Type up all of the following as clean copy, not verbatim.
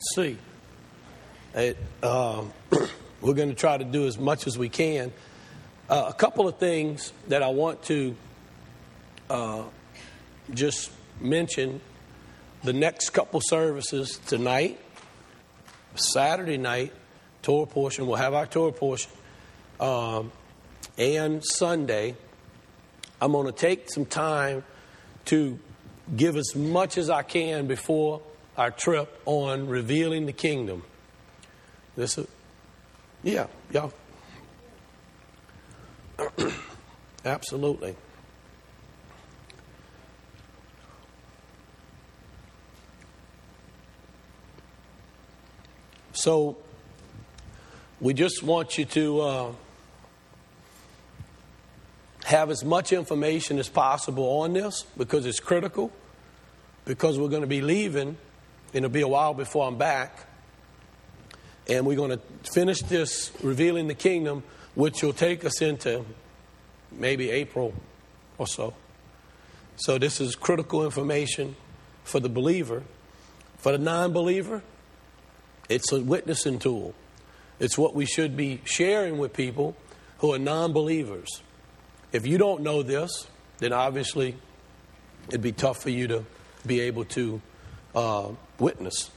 see. We're going to try to do as much as we can. A couple of things that I want to just mention. The next couple services tonight, Saturday night, Torah portion. We'll have our Torah portion. And Sunday, I'm going to take some time to give as much as I can before our trip on revealing the kingdom. Yeah. Absolutely. So, we just want you to have as much information as possible on this because it's critical. Because we're going to be leaving, and it'll be a while before I'm back. And we're going to finish this Revealing the Kingdom, which will take us into maybe April or so. So this is critical information for the believer. For the non-believer, it's a witnessing tool. It's what we should be sharing with people who are non-believers. If you don't know this, then obviously it'd be tough for you to be able to witness.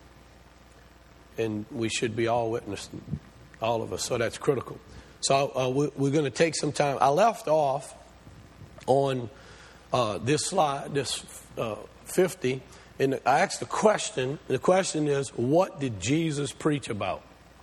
And we should be all witnessing, all of us. So that's critical. So we're going to take some time. I left off on this slide, this 50, and I asked the question. The question is, what did Jesus preach about?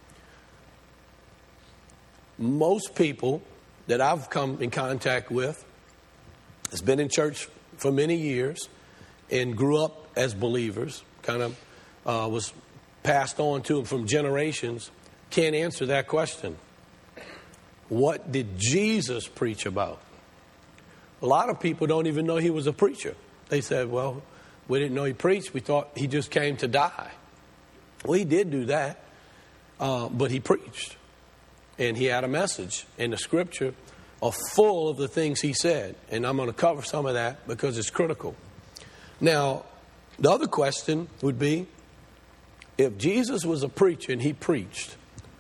Most people that I've come in contact with has been in church for many years and grew up as believers, kind of was passed on to them from generations, can't answer that question. What did Jesus preach about? A lot of people don't even know he was a preacher. They said, well, we didn't know he preached. We thought he just came to die. Well, he did do that, but he preached. And he had a message. And the scripture are full of the things he said. And I'm going to cover some of that because it's critical. Now, the other question would be, if Jesus was a preacher and he preached,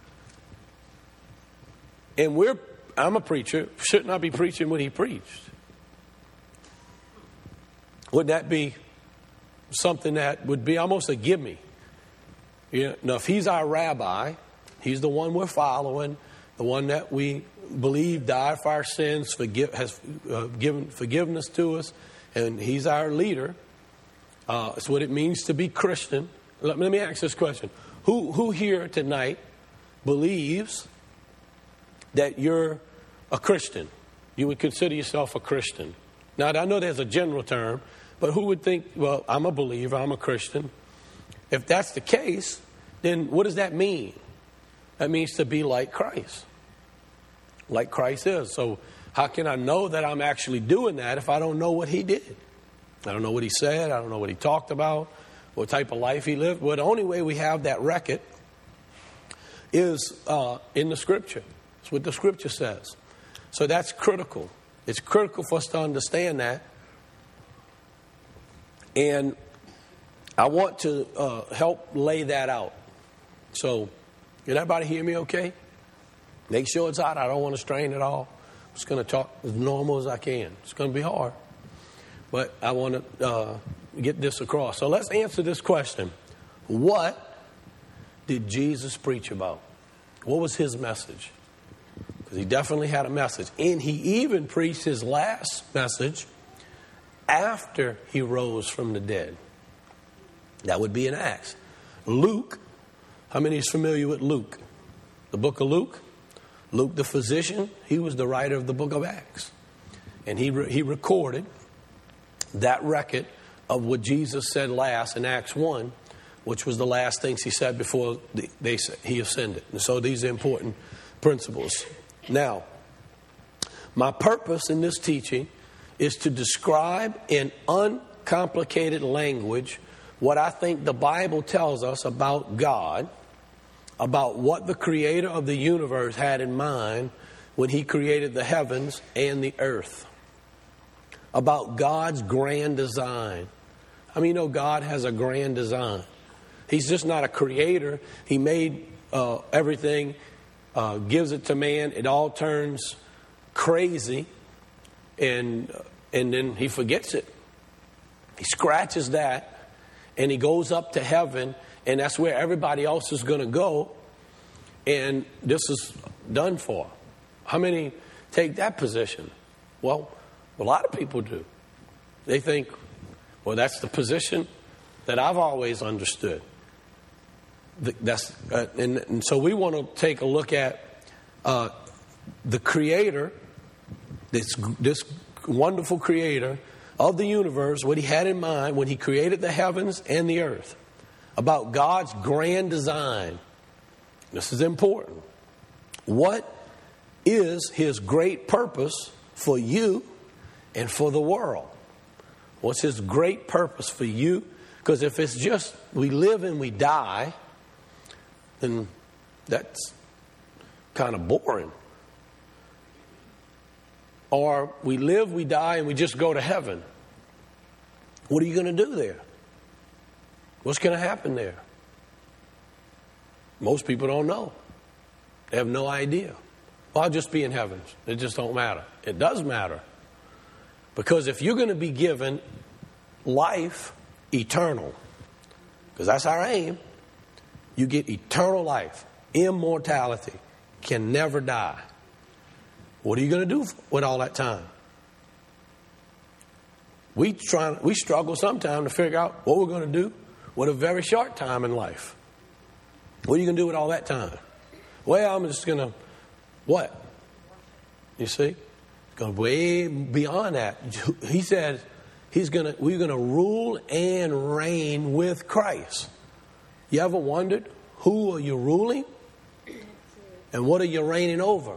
and I'm a preacher, shouldn't I be preaching what he preached? Would that be something that would be almost a gimme? Now, if he's our rabbi, he's the one we're following, the one that we believe died for our sins, has given forgiveness to us, and he's our leader. It's what it means to be Christian. Let me ask this question. Who here tonight believes that you're a Christian? You would consider yourself a Christian. Now, I know there's a general term, but who would think, well, I'm a believer, I'm a Christian? If that's the case, then what does that mean? That means to be like Christ. Like Christ is. So how can I know that I'm actually doing that if I don't know what he did? I don't know what he said. I don't know what he talked about, what type of life he lived. Well, the only way we have that record is in the Scripture. It's what the Scripture says. So that's critical. It's critical for us to understand that. And I want to help lay that out. So, can everybody hear me okay? Make sure it's out. I don't want to strain at all. I'm just going to talk as normal as I can. It's going to be hard. But I want to get this across. So let's answer this question. What did Jesus preach about? What was his message? Because he definitely had a message. And he even preached his last message after he rose from the dead. That would be in Acts. Luke, how many is familiar with Luke? The book of Luke? Luke the physician, he was the writer of the book of Acts. And he recorded that record of what Jesus said last in Acts 1, which was the last things he said before he ascended. And so these are important principles. Now, my purpose in this teaching is to describe in uncomplicated language what I think the Bible tells us about God, about what the creator of the universe had in mind when he created the heavens and the earth, about God's grand design. I mean, God has a grand design. He's just not a creator. He made everything, gives it to man. It all turns crazy, and then he forgets it. He scratches that, and he goes up to heaven, and that's where everybody else is going to go, and this is done for. How many take that position? Well, a lot of people do. They think, well, that's the position that I've always understood. And so we want to take a look at the Creator, this wonderful Creator of the universe, what He had in mind when He created the heavens and the earth, about God's grand design. This is important. What is His great purpose for you and for the world? What's His great purpose for you? Because if it's just we live and we die, then that's kind of boring. Or we live, we die, and we just go to heaven. What are you going to do there? What's going to happen there? Most people don't know. They have no idea. Well, I'll just be in heaven. It just don't matter. It does matter. Because if you're going to be given life eternal, because that's our aim, you get eternal life, immortality, can never die. What are you going to do with all that time? We struggle sometimes to figure out what we're going to do with a very short time in life. What are you going to do with all that time? Well, I'm just going to, what? You see? Going way beyond that. He said we're going to rule and reign with Christ. You ever wondered, who are you ruling? And what are you reigning over?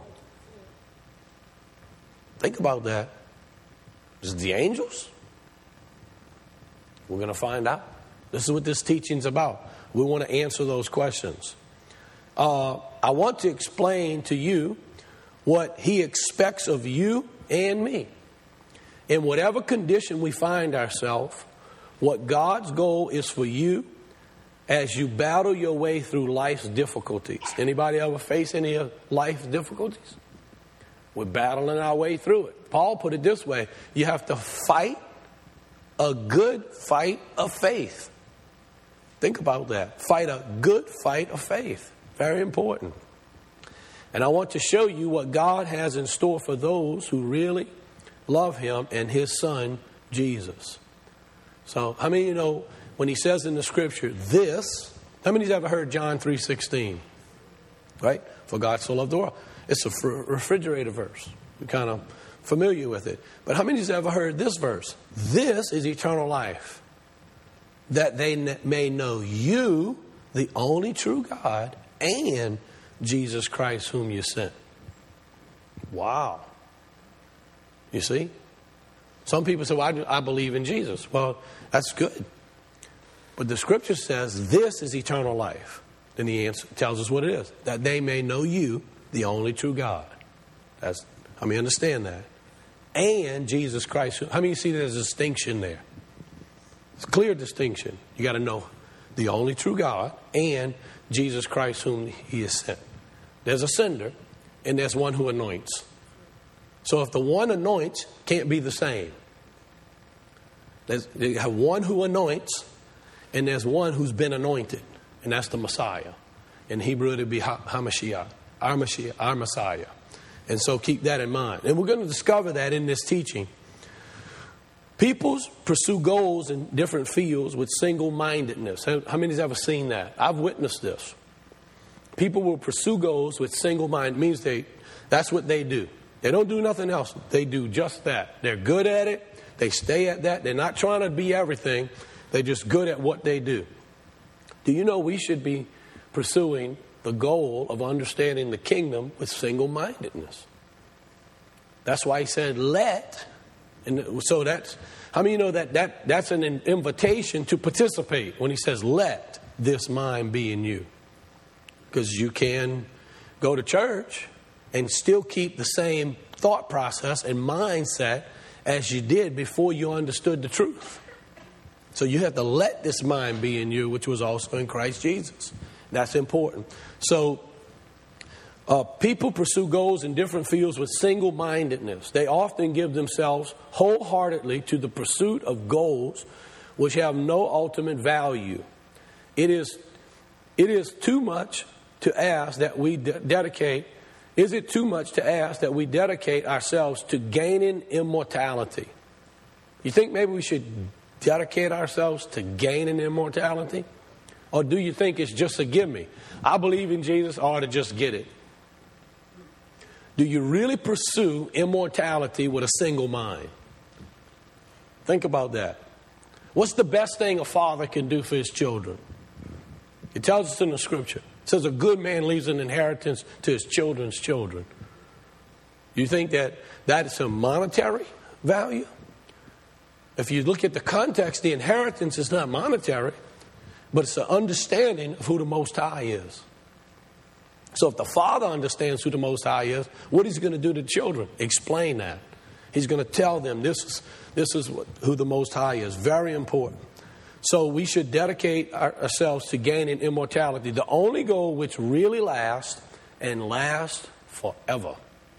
Think about that. Is it the angels? We're going to find out. This is what this teaching's about. We want to answer those questions. I want to explain to you what He expects of you and me. In whatever condition we find ourselves, what God's goal is for you as you battle your way through life's difficulties. Anybody ever face any of life's difficulties? We're battling our way through it. Paul put it this way: you have to fight a good fight of faith. Think about that. Fight a good fight of faith. Very important. And I want to show you what God has in store for those who really love Him and His Son, Jesus. So, how many of you know when He says in the Scripture, this, how many of you ever heard John 3:16? Right? For God so loved the world. It's a refrigerator verse. We're kind of familiar with it. But how many of you ever heard this verse? This is eternal life, that they may know you, the only true God, and Jesus Christ whom you sent. Wow. You see? Some people say, well, I believe in Jesus. Well, that's good. But the Scripture says this is eternal life. Then the answer tells us what it is. That they may know you, the only true God. That's, how many understand that? And Jesus Christ. How many see there's a distinction there? It's a clear distinction. You got to know the only true God and Jesus Christ whom He has sent. There's a sender and there's one who anoints. So if the one anoints, can't be the same. You have one who anoints and there's one who's been anointed, and that's the Messiah. In Hebrew it would be HaMashiach, our Messiah. And so keep that in mind. And we're going to discover that in this teaching. People pursue goals in different fields with single-mindedness. How many has ever seen that? I've witnessed this. People will pursue goals with single-minded. Means that's what they do. They don't do nothing else. They do just that. They're good at it. They stay at that. They're not trying to be everything. They're just good at what they do. Do you know we should be pursuing the goal of understanding the kingdom with single-mindedness? That's why He said, let. And so that's, how many of you know that's an invitation to participate when He says, let this mind be in you? Because you can go to church and still keep the same thought process and mindset as you did before you understood the truth. So you have to let this mind be in you, which was also in Christ Jesus. That's important. So people pursue goals in different fields with single-mindedness. They often give themselves wholeheartedly to the pursuit of goals which have no ultimate value. It is too much to ask that we dedicate. Is it too much to ask that we dedicate ourselves to gaining immortality? You think maybe we should dedicate ourselves to gaining immortality? Or do you think it's just a gimme? I believe in Jesus, I ought to just get it. Do you really pursue immortality with a single mind? Think about that. What's the best thing a father can do for his children? It tells us in the scripture. It says a good man leaves an inheritance to his children's children. You think that is a monetary value? If you look at the context, the inheritance is not monetary, but it's an understanding of who the Most High is. So if the Father understands who the Most High is, what is he going to do to the children? Explain that. He's going to tell them this is who the Most High is. Very important. So we should dedicate ourselves to gaining immortality, the only goal which really lasts and lasts forever.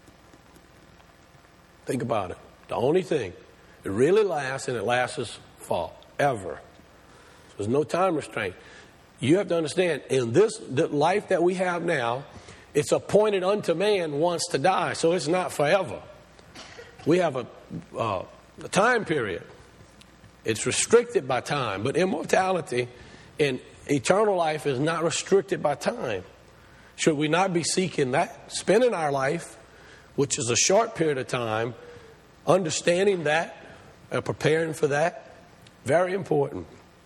Think about it. The only thing. It really lasts, and it lasts forever. So there's no time restraint. You have to understand, in the life that we have now, it's appointed unto man once to die, so it's not forever. We have a time period. It's restricted by time, but immortality in eternal life is not restricted by time. Should we not be seeking that? Spending our life, which is a short period of time, understanding that, and preparing for that, very important.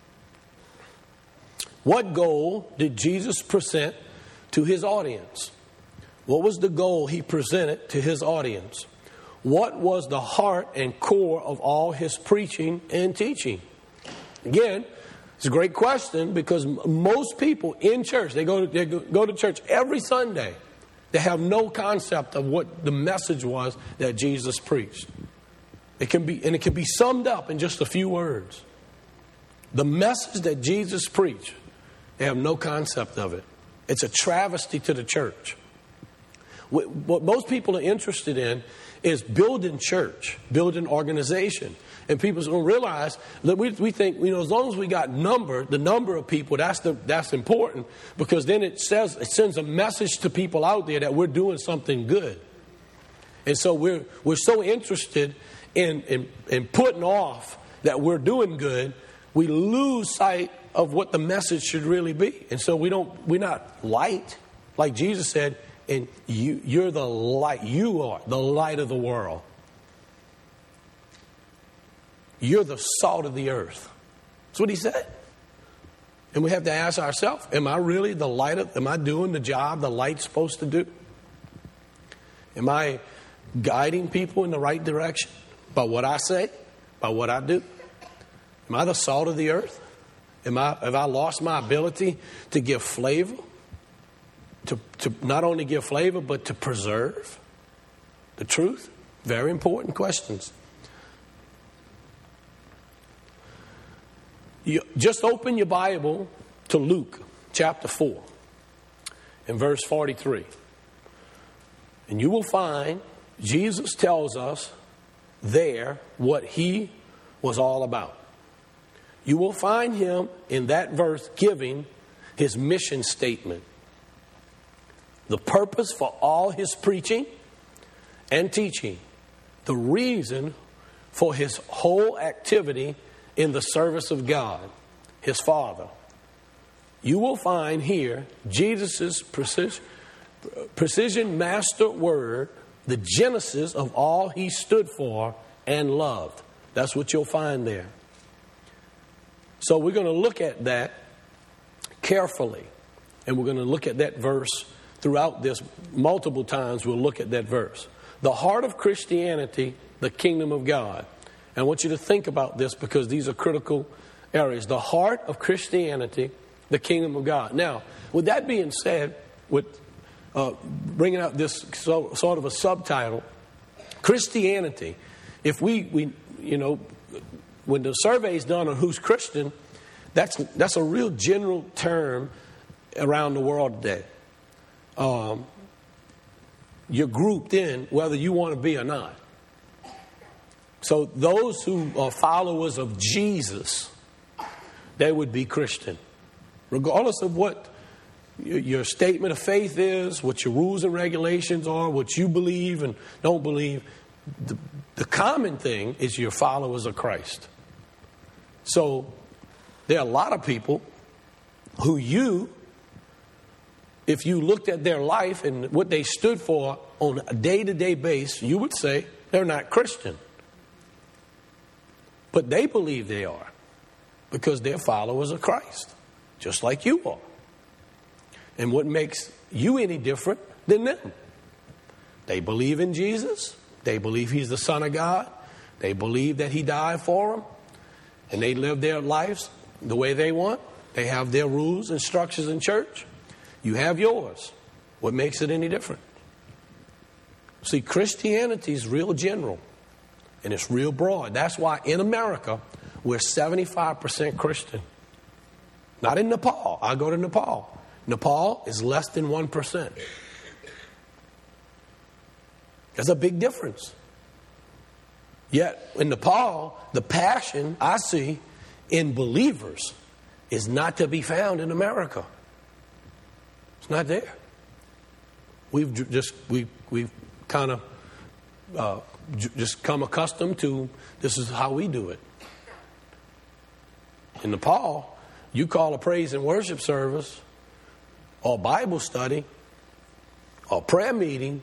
What goal did Jesus present to his audience? What was the goal he presented to his audience? What was the heart and core of all his preaching and teaching? Again, it's a great question because most people in church, they go to church every Sunday. They have no concept of what the message was that Jesus preached. It can be summed up in just a few words. The message that Jesus preached, they have no concept of it. It's a travesty to the church. What most people are interested in is building church, building organization. And people don't realize that we think, as long as we got the number of people, that's important, because then it sends a message to people out there that we're doing something good. And so we're so interested in putting off that we're doing good, we lose sight of what the message should really be. And so we're not light, like Jesus said, and you're the light. You are the light of the world. You're the salt of the earth. That's what he said. And we have to ask ourselves, am I really the light am I doing the job the light's supposed to do? Am I guiding people in the right direction by what I say, by what I do? Am I the salt of the earth? Have I lost my ability to give flavor? To not only give flavor, but to preserve the truth? Very important questions. You just open your Bible to Luke chapter 4 and verse 43. And you will find Jesus tells us there what he was all about. You will find him in that verse giving his mission statement. The purpose for all his preaching and teaching. The reason for his whole activity in the service of God, his Father. You will find here Jesus' precision master word, the genesis of all he stood for and loved. That's what you'll find there. So we're going to look at that carefully. And we're going to look at that verse throughout this. Multiple times we'll look at that verse. The heart of Christianity, the kingdom of God. And I want you to think about this because these are critical areas. The heart of Christianity, the kingdom of God. Now, with that being said, with bringing out this sort of a subtitle, Christianity, if we when the survey is done on who's Christian, that's a real general term around the world today. You're grouped in whether you want to be or not. So those who are followers of Jesus, they would be Christian. Regardless of what your statement of faith is, what your rules and regulations are, what you believe and don't believe, the common thing is you're followers of Christ. So there are a lot of people who if you looked at their life and what they stood for on a day-to-day basis, you would say they're not Christian. But they believe they are because they're followers of Christ, just like you are. And what makes you any different than them? They believe in Jesus. They believe he's the Son of God. They believe that he died for them. And they live their lives the way they want. They have their rules and structures in church. You have yours. What makes it any different? See, Christianity is real general. And it's real broad. That's why in America, we're 75% Christian. Not in Nepal. I go to Nepal. Nepal is less than 1%. There's a big difference. Yet in Nepal, the passion I see in believers is not to be found in America. It's not there. We've kind of just come accustomed to this is how we do it. In Nepal, you call a praise and worship service or Bible study or prayer meeting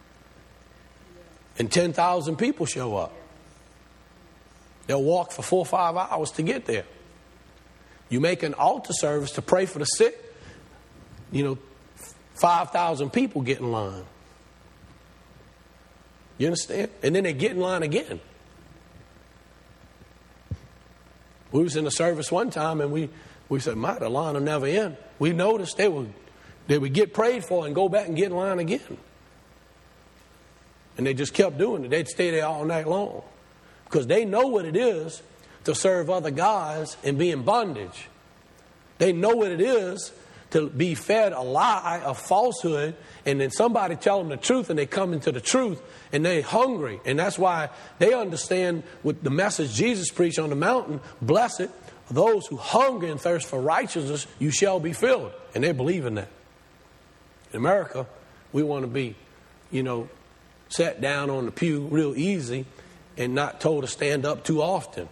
and 10,000 people show up. They'll walk for 4 or 5 hours to get there. You make an altar service to pray for the sick, 5,000 people get in line. You understand? And then they get in line again. We was in a service one time and we said, the line will never end. We noticed they would get prayed for and go back and get in line again. And they just kept doing it. They'd stay there all night long. Because they know what it is to serve other gods and be in bondage. They know what it is to be fed a lie, a falsehood, and then somebody tell them the truth and they come into the truth and they're hungry. And that's why they understand with the message Jesus preached on the mountain, blessed are those who hunger and thirst for righteousness, you shall be filled. And they believe in that. In America, we want to be, sat down on the pew real easy and not told to stand up too often.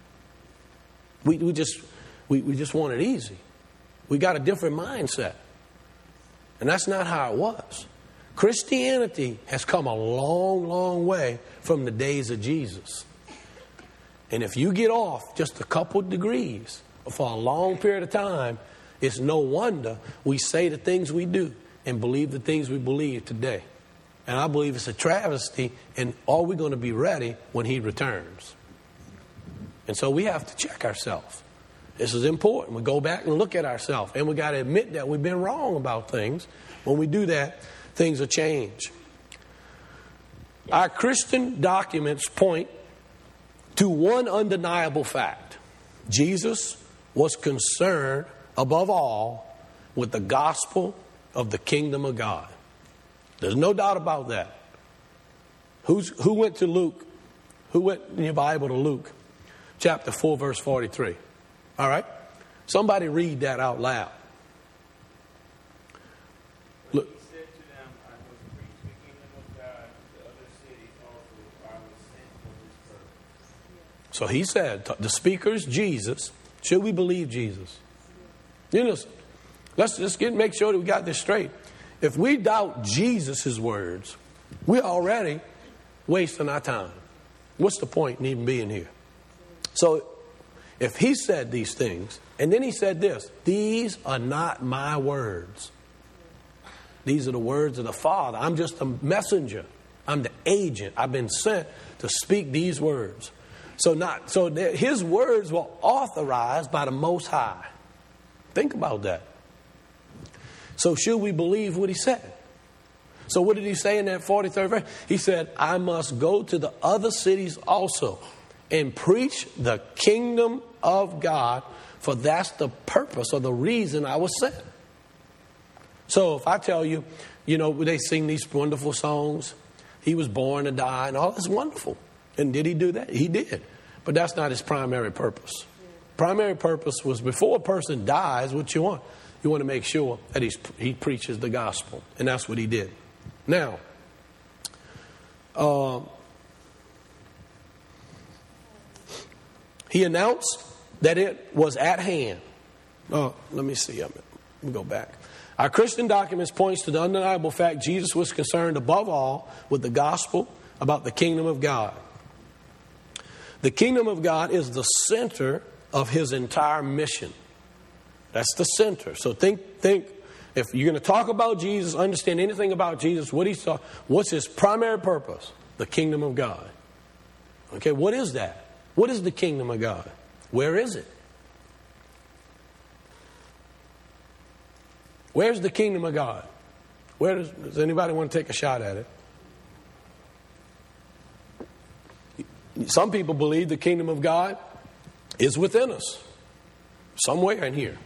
We just want it easy. We got a different mindset. And that's not how it was. Christianity has come a long, long way from the days of Jesus. And if you get off just a couple degrees for a long period of time, it's no wonder we say the things we do and believe the things we believe today. And I believe it's a travesty, and are we going to be ready when he returns? And so we have to check ourselves. This is important. We go back and look at ourselves. And we got to admit that we've been wrong about things. When we do that, things will change. Our Christian documents point to one undeniable fact. Jesus was concerned, above all, with the gospel of the kingdom of God. There's no doubt about that. Who went to Luke? Who went in your Bible to Luke? Chapter 4, verse 43. All right? Somebody read that out loud. Look. He said to them, I was preached the kingdom of God to other cities also. I was sent for this purpose. So he said, the speaker's Jesus. Should we believe Jesus? Let's just make sure that we got this straight. If we doubt Jesus' words, we're already wasting our time. What's the point in even being here? So if he said these things, and then he said this, these are not my words. These are the words of the Father. I'm just a messenger. I'm the agent. I've been sent to speak these words. So his words were authorized by the Most High. Think about that. So should we believe what he said? So what did he say in that 43rd verse? He said, I must go to the other cities also, and preach the kingdom of God, for that's the purpose or the reason I was sent. So if I tell you, they sing these wonderful songs, he was born to die and all, that's wonderful. And did he do that? He did. But that's not his primary purpose. Primary purpose was before a person dies, what you want? You want to make sure that he preaches the gospel. And that's what he did. Now, he announced that it was at hand. Let me see. Let me go back. Our Christian documents points to the undeniable fact Jesus was concerned above all with the gospel about the kingdom of God. The kingdom of God is the center of his entire mission. That's the center. So think. If you're going to talk about Jesus, understand anything about Jesus, what's his primary purpose? The kingdom of God. Okay, what is that? What is the kingdom of God? Where is it? Where's the kingdom of God? Does anybody want to take a shot at it? Some people believe the kingdom of God is within us, somewhere in here.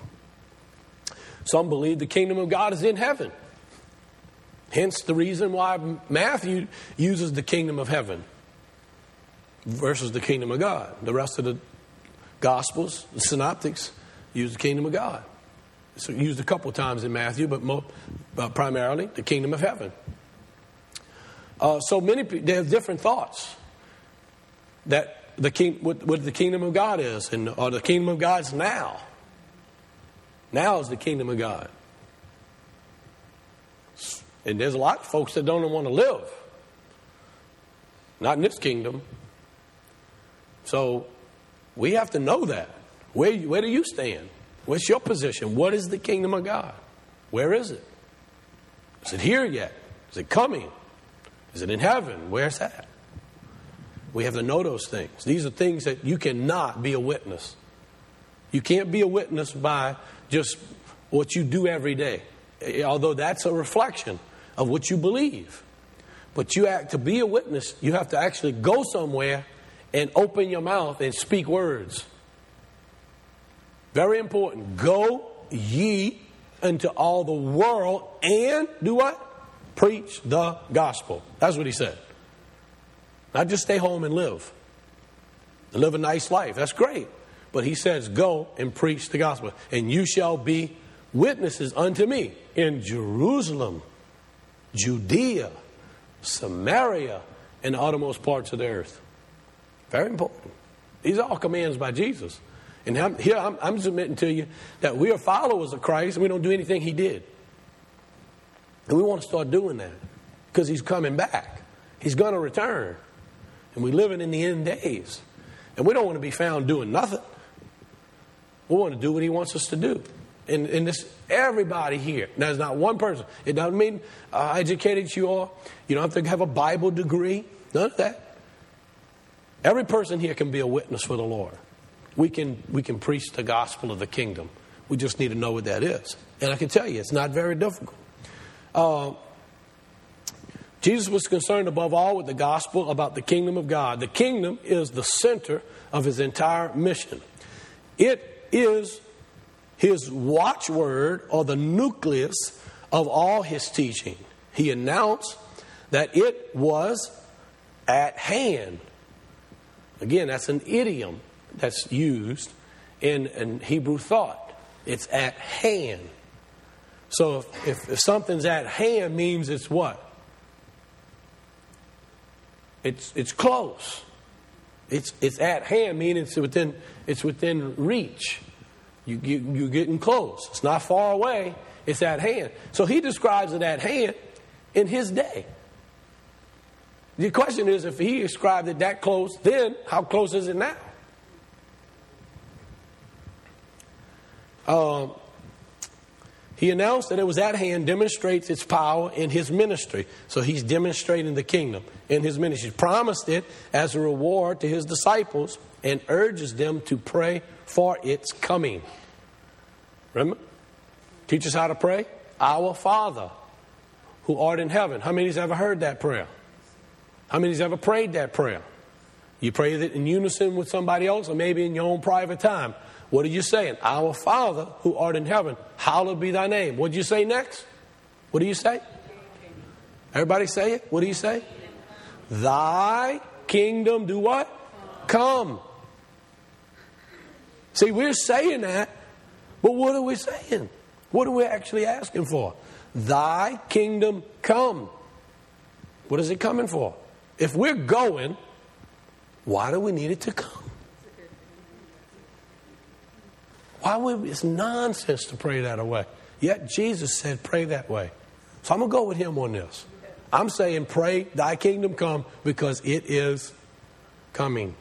Some believe the kingdom of God is in heaven. Hence the reason why Matthew uses the kingdom of heaven versus the kingdom of God. The rest of the Gospels, the synoptics, use the kingdom of God. It's used a couple of times in Matthew, but primarily the kingdom of heaven. So many people, they have different thoughts that what the kingdom of God is, or the kingdom of God is now. Now is the kingdom of God. And there's a lot of folks that don't want to live. Not in this kingdom. So we have to know that. Where do you stand? What's your position? What is the kingdom of God? Where is it? Is it here yet? Is it coming? Is it in heaven? Where's that? We have to know those things. These are things that you cannot be a witness. You can't be a witness by just what you do every day, although that's a reflection of what you believe. But to be a witness, you have to actually go somewhere and open your mouth and speak words. Very important. Go ye into all the world and do what? Preach the gospel. That's what he said. Not just stay home and live a nice life. That's great. But he says, go and preach the gospel. And you shall be witnesses unto me in Jerusalem, Judea, Samaria, and the uttermost parts of the earth. Very important. These are all commands by Jesus. And I'm submitting to you that we are followers of Christ and we don't do anything he did. And we want to start doing that because he's coming back. He's going to return. And we're living in the end days. And we don't want to be found doing nothing. We want to do what he wants us to do. And this, everybody here. Now, there's not one person. It doesn't mean how educated you are. You don't have to have a Bible degree. None of that. Every person here can be a witness for the Lord. We can preach the gospel of the kingdom. We just need to know what that is. And I can tell you, it's not very difficult. Jesus was concerned above all with the gospel about the kingdom of God. The kingdom is the center of his entire mission. It is his watchword or the nucleus of all his teaching. He announced that it was at hand. Again, that's an idiom that's used in Hebrew thought. It's at hand. So if something's at hand means it's what? It's close. It's at hand, meaning it's within reach. You're getting close. It's not far away. It's at hand. So he describes it at hand in his day. The question is, if he described it that close, then how close is it now? He announced that it was at hand, demonstrates its power in his ministry. So he's demonstrating the kingdom in his ministry. He promised it as a reward to his disciples and urges them to pray for its coming. Remember? Teach us how to pray. Our Father, who art in heaven. How many's ever heard that prayer? How many's ever prayed that prayer? You pray it in unison with somebody else or maybe in your own private time. What are you saying? Our Father who art in heaven, hallowed be thy name. What did you say next? What do you say? Everybody say it. What do you say? Thy kingdom do what? Come. See, we're saying that, but what are we saying? What are we actually asking for? Thy kingdom come. What is it coming for? If we're going, why do we need it to come? Why would it's nonsense to pray that way? Yet Jesus said pray that way. So I'm going to go with him on this. I'm saying pray thy kingdom come because it is coming.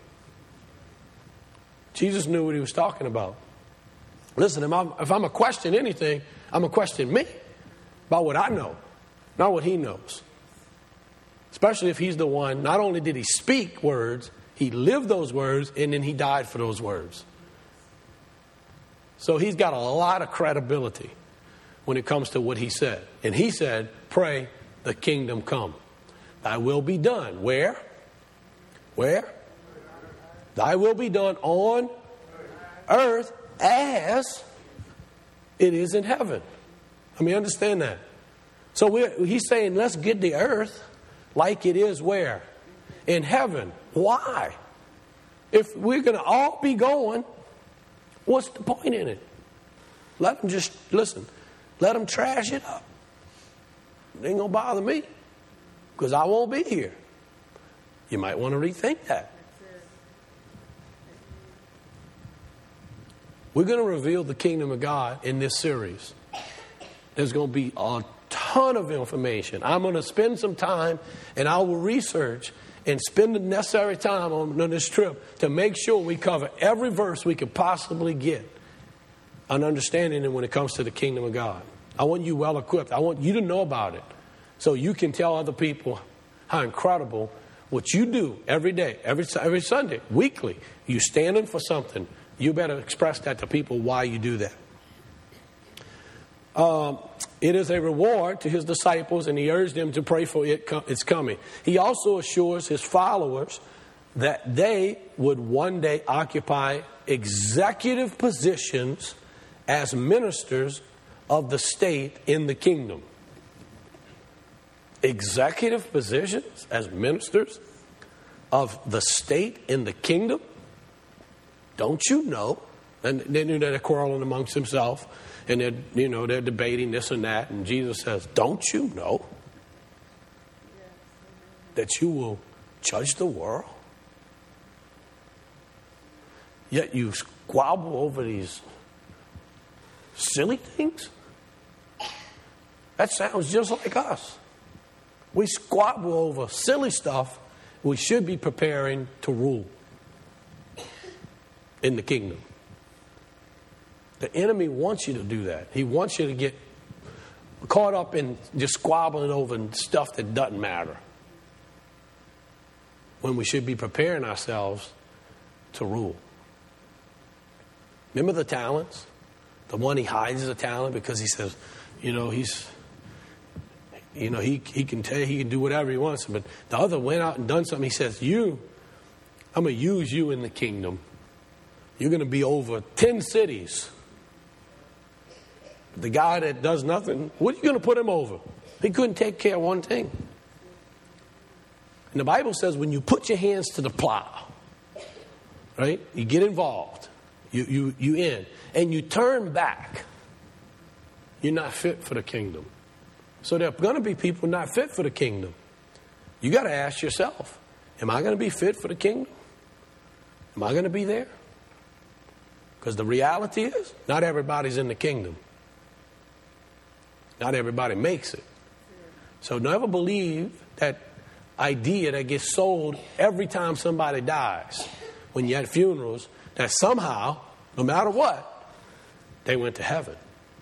Jesus knew what he was talking about. Listen, if I'm going to question anything, I'm going to question me about what I know, not what he knows. Especially if he's the one, not only did he speak words, he lived those words, and then he died for those words. So he's got a lot of credibility when it comes to what he said. And he said, pray the kingdom come. Thy will be done. Where? Where? Thy will be done on earth as it is in heaven. I mean, understand that. So he's saying, let's get the earth like it is where? In heaven. Why? If we're going to all be going, what's the point in it? Let them just, listen, let them trash it up. It ain't going to bother me because I won't be here. You might want to rethink that. We're going to reveal the kingdom of God in this series. There's going to be a ton of information. I'm going to spend some time and I will research and spend the necessary time on this trip to make sure we cover every verse we could possibly get an understanding when it comes to the kingdom of God. I want you well equipped. I want you to know about it so you can tell other people how incredible what you do every day, every Sunday, weekly. You're standing for something. You better express that to people why you do that. It is a reward to his disciples, and he urged them to pray for its coming. He also assures his followers that they would one day occupy executive positions as ministers of the state in the kingdom. Executive positions as ministers of the state in the kingdom? Don't you know? And they're quarreling amongst themselves. And they're debating this and that. And Jesus says, don't you know that you will judge the world? Yet you squabble over these silly things? That sounds just like us. We squabble over silly stuff. We should be preparing to rule in the kingdom. The enemy wants you to do that. He wants you to get caught up in just squabbling over stuff that doesn't matter, when we should be preparing ourselves to rule. Remember the talents? The one he hides the talent because he says, he can tell he can do whatever he wants. But the other went out and done something. He says, I'm going to use you in the kingdom. You're going to be over 10 cities. The guy that does nothing, what are you going to put him over? He couldn't take care of one thing. And the Bible says when you put your hands to the plow, right? You get involved. You in. And you turn back. You're not fit for the kingdom. So there are going to be people not fit for the kingdom. You got to ask yourself, am I going to be fit for the kingdom? Am I going to be there? Because the reality is, not everybody's in the kingdom. Not everybody makes it. So never believe that idea that gets sold every time somebody dies. When you're at funerals, that somehow, no matter what, they went to heaven.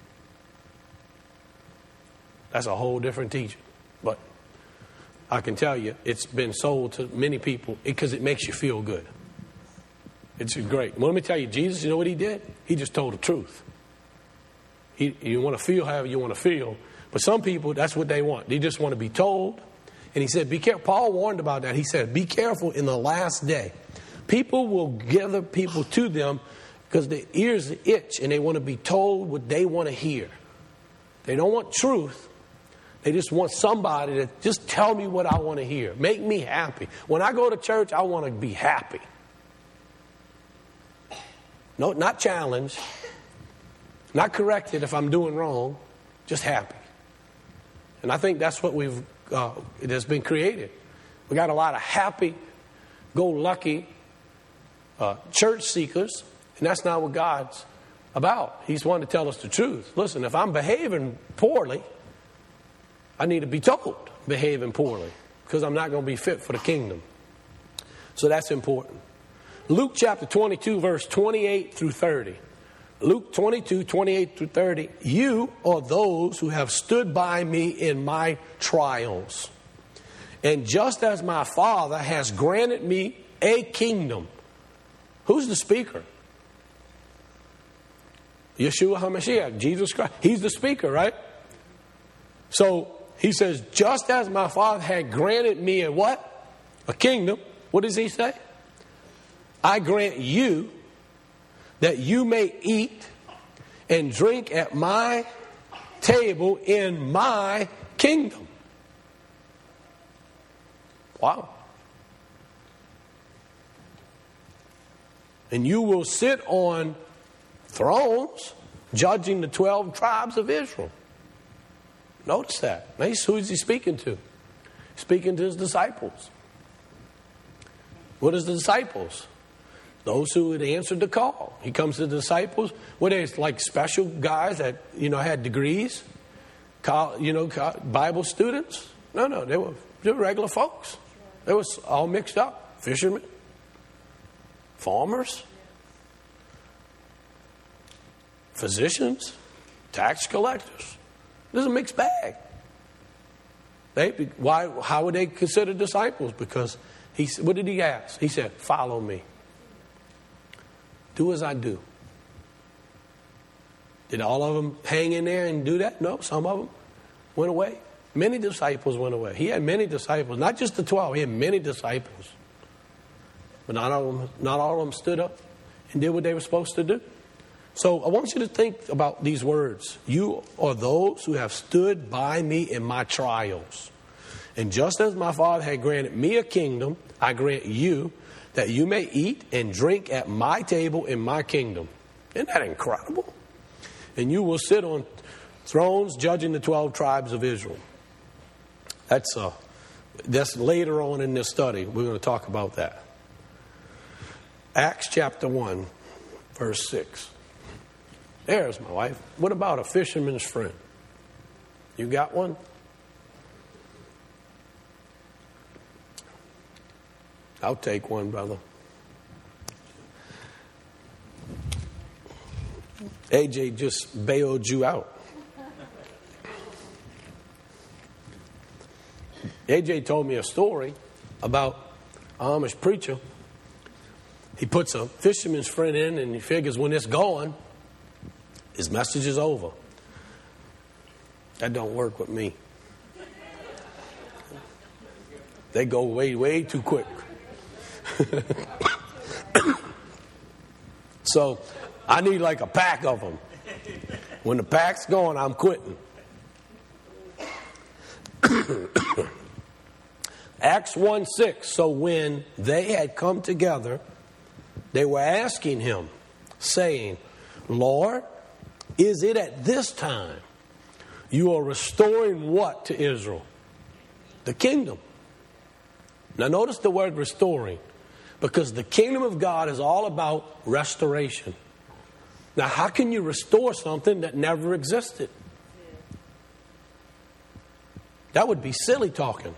That's a whole different teaching. But I can tell you, it's been sold to many people because it makes you feel good. It's great. Well, let me tell you, Jesus, you know what he did? He just told the truth. You want to feel however you want to feel. But some people, that's what they want. They just want to be told. And he said, be careful. Paul warned about that. He said, be careful in the last day. People will gather people to them because their ears itch and they want to be told what they want to hear. They don't want truth. They just want somebody to just tell me what I want to hear. Make me happy. When I go to church, I want to be happy. No, not challenged. Not corrected if I'm doing wrong. Just happy. And I think that's what it has been created. We got a lot of happy, go-lucky church seekers. And that's not what God's about. He's wanting to tell us the truth. Listen, if I'm behaving poorly, I need to be told behaving poorly because I'm not going to be fit for the kingdom. So that's important. Luke chapter 22, verse 28 through 30. Luke 22, 28 through 30. You are those who have stood by me in my trials. And just as my Father has granted me a kingdom. Who's the speaker? Yeshua HaMashiach, Jesus Christ. He's the speaker, right? So he says, just as my Father had granted me a what? A kingdom. What does he say? I grant you that you may eat and drink at my table in my kingdom. Wow. And you will sit on thrones judging the 12 tribes of Israel. Notice that. Who is he speaking to? Speaking to his disciples. What is the disciples? Those who had answered the call. He comes to the disciples. What are they, like special guys that, had degrees? Bible students? No, they were regular folks. They was all mixed up. Fishermen, farmers, physicians, tax collectors. This is a mixed bag. How would they consider disciples? Because what did he ask? He said, follow me. Do as I do. Did all of them hang in there and do that? No, some of them went away. Many disciples went away. He had many disciples, not just the 12. He had many disciples. But not all of them stood up and did what they were supposed to do. So I want you to think about these words. You are those who have stood by me in my trials. And just as my Father had granted me a kingdom, I grant you that you may eat and drink at my table in my kingdom. Isn't that incredible? And you will sit on thrones judging the 12 tribes of Israel. That's later on in this study. We're going to talk about that. Acts chapter 1, verse 6. There's my wife. What about a fisherman's friend? You got one? I'll take one, brother. AJ just bailed you out. AJ told me a story about an Amish preacher. He puts a fisherman's friend in and he figures when it's gone, his message is over. That don't work with me. They go way, way too quick. So I need like a pack of them. When the pack's gone, I'm quitting. Acts 1:6. So when they had come together, they were asking him, saying, Lord, is it at this time you are restoring what to Israel? The kingdom. Now notice the word restoring, because the kingdom of God is all about restoration. Now how can you restore something that never existed? That would be silly talking.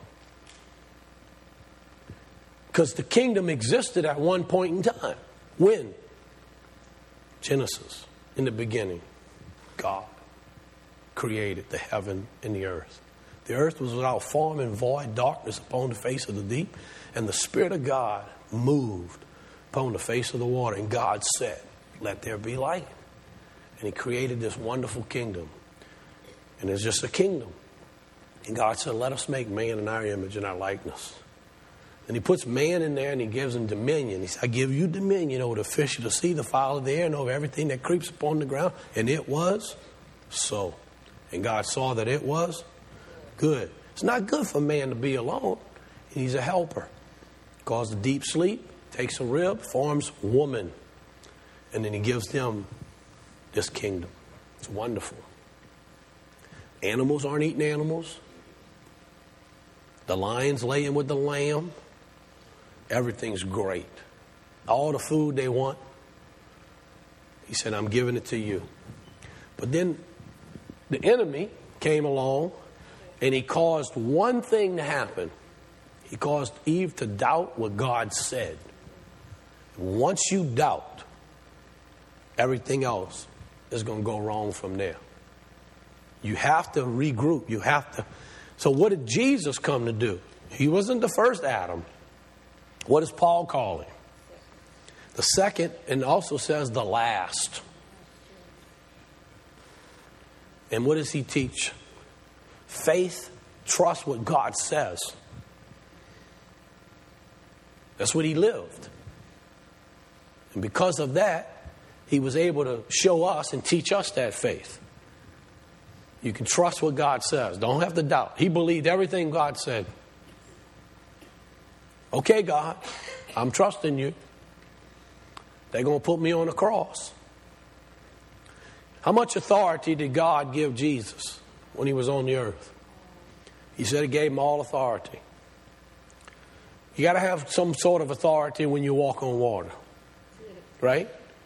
Because the kingdom existed at one point in time. When? Genesis. In the beginning, God created the heaven and the earth. The earth was without form and void, darkness upon the face of the deep. And the Spirit of God moved upon the face of the water. And God said, let there be light. And he created this wonderful kingdom. And it's just a kingdom. And God said, let us make man in our image and our likeness. And he puts man in there and he gives him dominion. He said, I give you dominion over the fish of the sea, the fowl of the air, and over everything that creeps upon the ground. And it was so. And God saw that it was good. It's not good for man to be alone. He's a helper. Causes deep sleep, takes a rib, forms woman. And then he gives them this kingdom. It's wonderful. Animals aren't eating animals. The lions laying with the lamb. Everything's great. All the food they want. He said, I'm giving it to you. But then the enemy came along and he caused one thing to happen. He caused Eve to doubt what God said. Once you doubt, everything else is going to go wrong from there. You have to regroup. You have to. So what did Jesus come to do? He wasn't the first Adam. What does Paul call him? The second, and also says the last. And what does he teach? Faith, trust what God says. That's what he lived. And because of that, he was able to show us and teach us that faith. You can trust what God says. Don't have to doubt. He believed everything God said. Okay, God, I'm trusting you. They're going to put me on a cross. How much authority did God give Jesus when he was on the earth? He said he gave him all authority. You got to have some sort of authority when you walk on water. Right?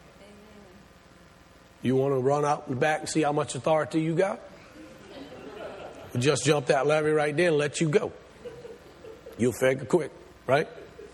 You want to run out in the back and see how much authority you got? We'll just jump that levee right there and let you go. You'll figure quick, right?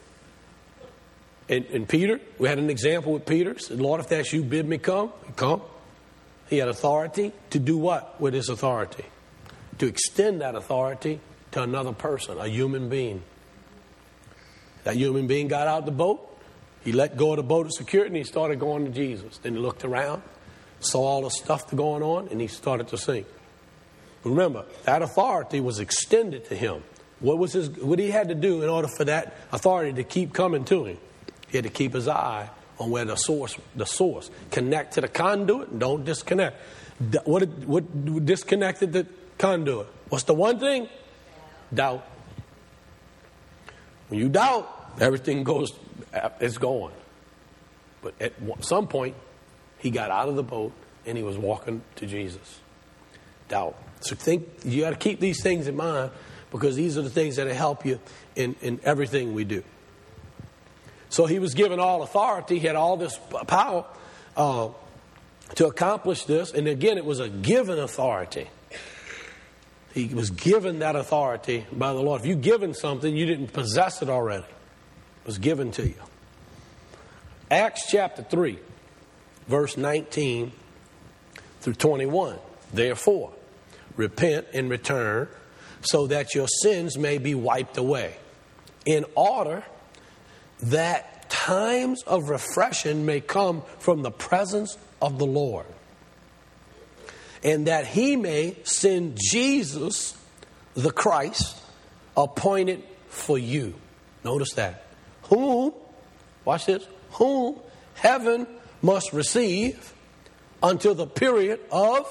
And Peter, we had an example with Peter. Said, Lord, if that's you, bid me come. He come. He had authority to do what with his authority? To extend that authority to another person, a human being. That human being got out of the boat. He let go of the boat of security and he started going to Jesus. Then he looked around, saw all the stuff going on, and he started to sink. Remember, that authority was extended to him. What he had to do in order for that authority to keep coming to him? He had to keep his eye on where the source. Connect to the conduit and don't disconnect. What disconnected the conduit? What's the one thing? Doubt. When you doubt, everything it's going. But at some point, he got out of the boat and he was walking to Jesus. Doubt. So you got to keep these things in mind because these are the things that help you in everything we do. So he was given all authority. He had all this power to accomplish this. And again, it was a given authority. He was given that authority by the Lord. If you're given something, you didn't possess it already. It was given to you. Acts chapter 3, verse 19 through 21. Therefore, repent and return so that your sins may be wiped away, in order that times of refreshing may come from the presence of the Lord, and that he may send Jesus, the Christ, appointed for you. Notice that. Whom, watch this, whom heaven must receive until the period of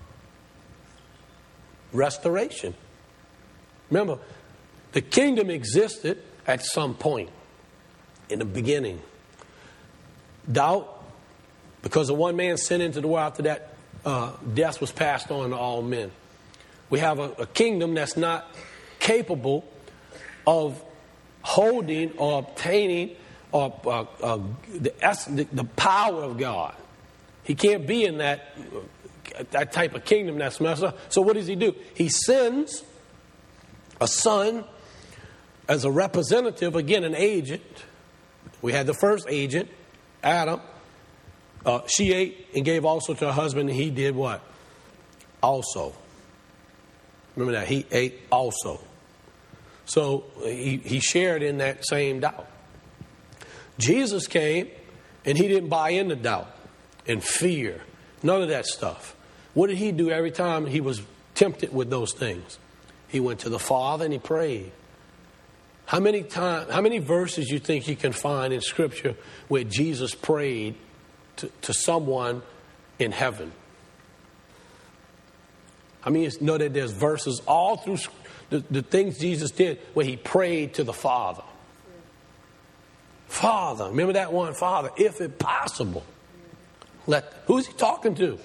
restoration. Remember, the kingdom existed at some point in the beginning. Doubt, because of one man's sin into the world, after that, death was passed on to all men. We have a kingdom that's not capable of holding or obtaining the power of God. He can't be in that type of kingdom that's messed up. So what does he do? He sends a son as a representative, again, an agent. We had the first agent, Adam. She ate and gave also to her husband, and he did what? Also. Remember that. He ate also. So he shared in that same doubt. Jesus came, and he didn't buy into doubt and fear. None of that stuff. What did he do every time he was tempted with those things? He went to the Father and he prayed. How many verses you think you can find in Scripture where Jesus prayed to someone in heaven? I mean, you know that there's verses all through the things Jesus did where he prayed to the Father. Father, remember that one? Father, if it possible. Who's he talking to?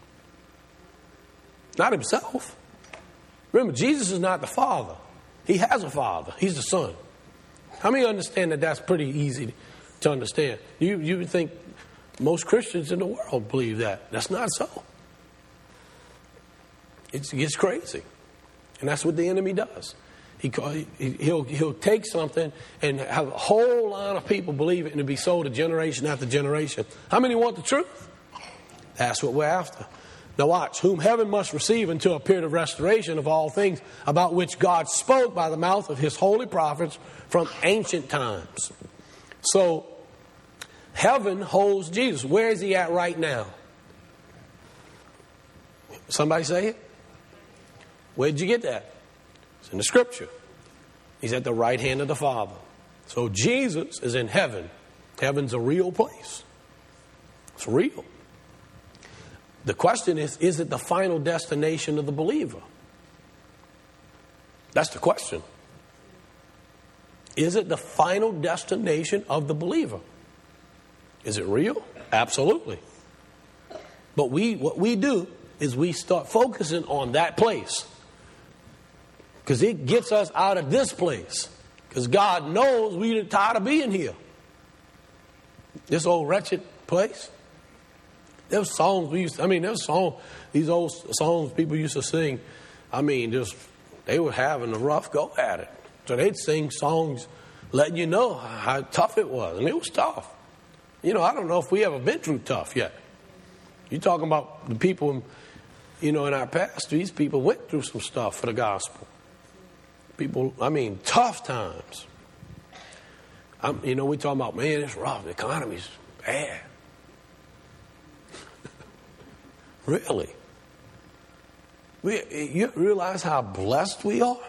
Not himself. Remember, Jesus is not the Father. He has a Father. He's the Son. How many understand that that's pretty easy to understand? You would think most Christians in the world believe that. That's not so. It gets crazy. And that's what the enemy does. He'll take something and have a whole lot of people believe it and it'll be sold to generation after generation. How many want the truth? That's what we're after. Now watch. Whom heaven must receive until a period of restoration of all things, about which God spoke by the mouth of his holy prophets from ancient times. So heaven holds Jesus. Where is he at right now? Somebody say it? Where did you get that? It's in the Scripture. He's at the right hand of the Father. So Jesus is in heaven. Heaven's a real place. It's real. The question is it the final destination of the believer? That's the question. Is it the final destination of the believer? Is it real? Absolutely. But what we do is we start focusing on that place. Because it gets us out of this place. Because God knows we're tired of being here. This old wretched place. There's songs these old songs people used to sing. I mean, they were having a rough go at it. So they'd sing songs letting you know how tough it was. And it was tough. I don't know if we ever been through tough yet. You're talking about the people, in our past. These people went through some stuff for the gospel. People, tough times. We talking about, man, it's rough. The economy's bad. Really? You realize how blessed we are?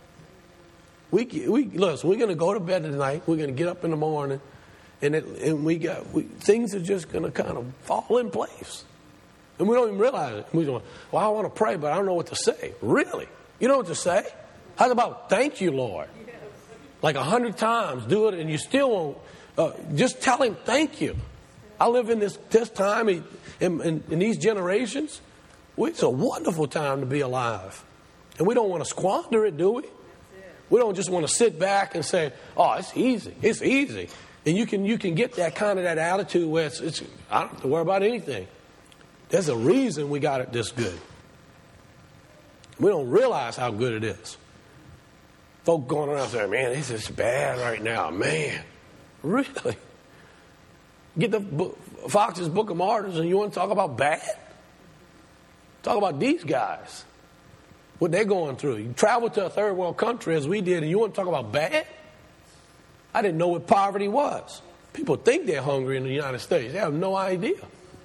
Listen, we're going to go to bed tonight. We're going to get up in the morning. And things are just going to kind of fall in place. And we don't even realize it. We're going, I want to pray, but I don't know what to say. Really? You know what to say? How about thank you, Lord? Like 100 times. Do it and you still won't. Just tell him thank you. I live in this time in these generations. It's a wonderful time to be alive. And we don't want to squander it, do we? We don't just want to sit back and say, oh, it's easy. It's easy. And you can get that attitude where I don't have to worry about anything. There's a reason we got it this good. We don't realize how good it is. Folk going around saying, man, this is bad right now. Man, really? Get the Fox's Book of Martyrs and you want to talk about bad? Talk about these guys. What they're going through. You travel to a third world country as we did and you want to talk about bad? I didn't know what poverty was. People think they're hungry in the United States. They have no idea.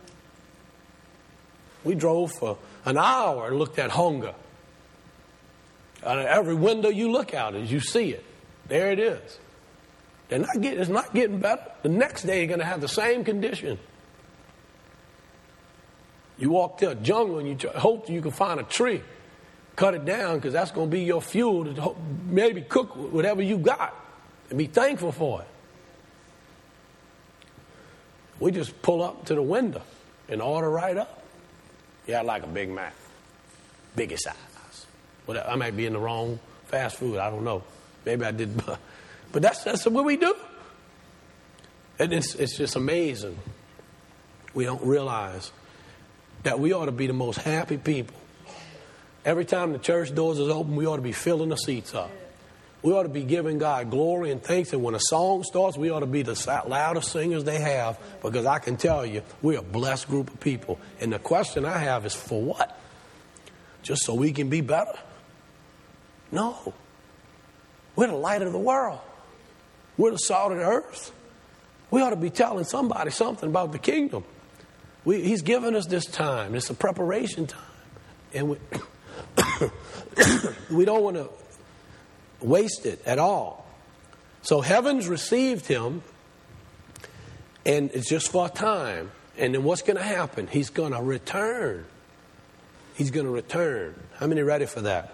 We drove for an hour and looked at hunger. Out of every window you look out, as you see it, there it is. It's not getting better. The next day you're going to have the same condition. You walk to a jungle and you hope you can find a tree. Cut it down because that's going to be your fuel to maybe cook whatever you got and be thankful for it. We just pull up to the window and order right up. Yeah, I like a Big Mac. Biggest size. I might be in the wrong fast food. I don't know. Maybe I did. But that's what we do. And it's just amazing. We don't realize that we ought to be the most happy people. Every time the church doors is open, we ought to be filling the seats up. We ought to be giving God glory and thanks. And when a song starts, we ought to be the loudest singers they have. Because I can tell you, we're a blessed group of people. And the question I have is, for what? Just so we can be better? No. We're the light of the world. We're the salt of the earth. We ought to be telling somebody something about the kingdom. He's given us this time. It's a preparation time. And We don't want to waste it at all. So heaven's received him, and it's just for a time. And then what's going to happen? He's going to return. He's going to return. How many ready for that?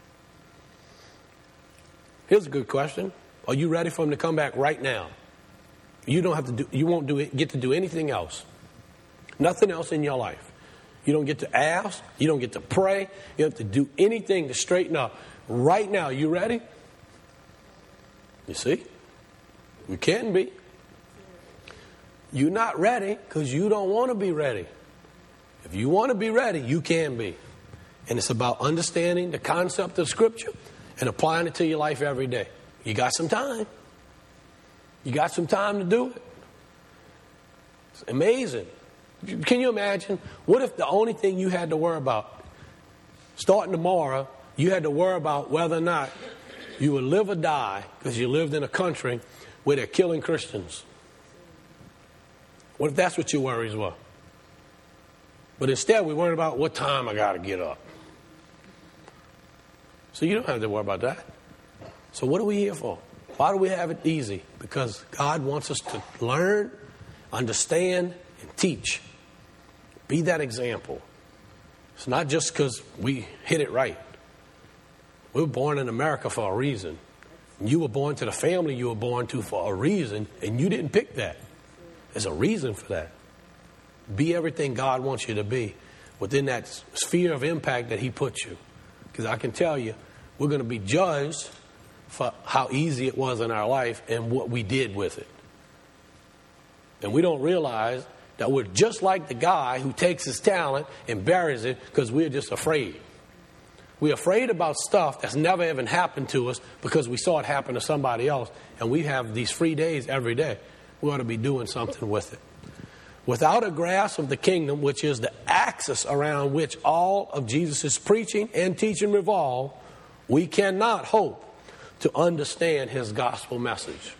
Here's a good question. Are you ready for him to come back right now? You don't have to do. You won't get to do anything else. Nothing else in your life. You don't get to ask. You don't get to pray. You don't have to do anything to straighten up. Right now, you ready? You see? We can be. You're not ready because you don't want to be ready. If you want to be ready, you can be. And it's about understanding the concept of Scripture and applying it to your life every day. You got some time. You got some time to do it. It's amazing. Can you imagine? What if the only thing you had to worry about, starting tomorrow, you had to worry about whether or not you would live or die because you lived in a country where they're killing Christians? What if that's what your worries were? But instead, we worry about what time I got to get up. So you don't have to worry about that. So what are we here for? Why do we have it easy? Because God wants us to learn, understand, and teach. Be that example. It's not just because we hit it right. We were born in America for a reason. You were born to the family you were born to for a reason, and you didn't pick that. There's a reason for that. Be everything God wants you to be within that sphere of impact that He puts you. Because I can tell you, we're going to be judged for how easy it was in our life and what we did with it. And we don't realize that we're just like the guy who takes his talent and buries it because we're just afraid. We're afraid about stuff that's never even happened to us because we saw it happen to somebody else. And we have these free days every day. We ought to be doing something with it. Without a grasp of the kingdom, which is the axis around which all of Jesus' preaching and teaching revolve, we cannot hope to understand His gospel message.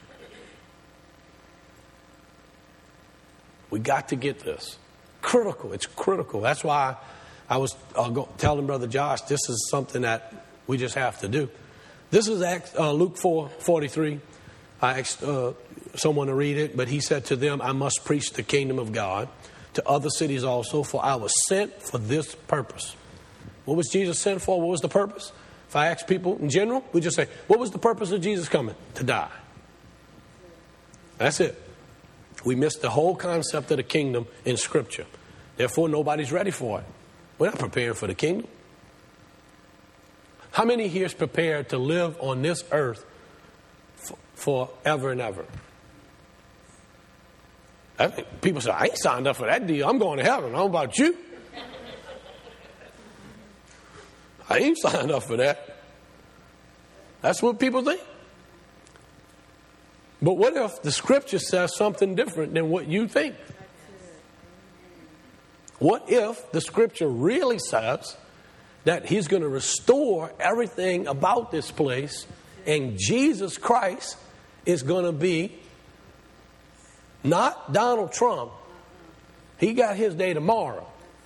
We got to get this. Critical. It's critical. That's why I was telling Brother Josh, this is something that we just have to do. This is Luke 4:43. I asked someone to read it, but he said to them, I must preach the kingdom of God to other cities also, for I was sent for this purpose. What was Jesus sent for? What was the purpose? If I ask people in general, we just say, what was the purpose of Jesus coming? To die. That's it. We missed the whole concept of the kingdom in Scripture. Therefore, nobody's ready for it. We're not prepared for the kingdom. How many here is prepared to live on this earth forever and ever? People say, I ain't signed up for that deal. I'm going to heaven. I don't know about you. I ain't signed up for that. That's what people think. But what if the Scripture says something different than what you think? What if the Scripture really says that He's going to restore everything about this place and Jesus Christ is going to be not Donald Trump. He got his day tomorrow.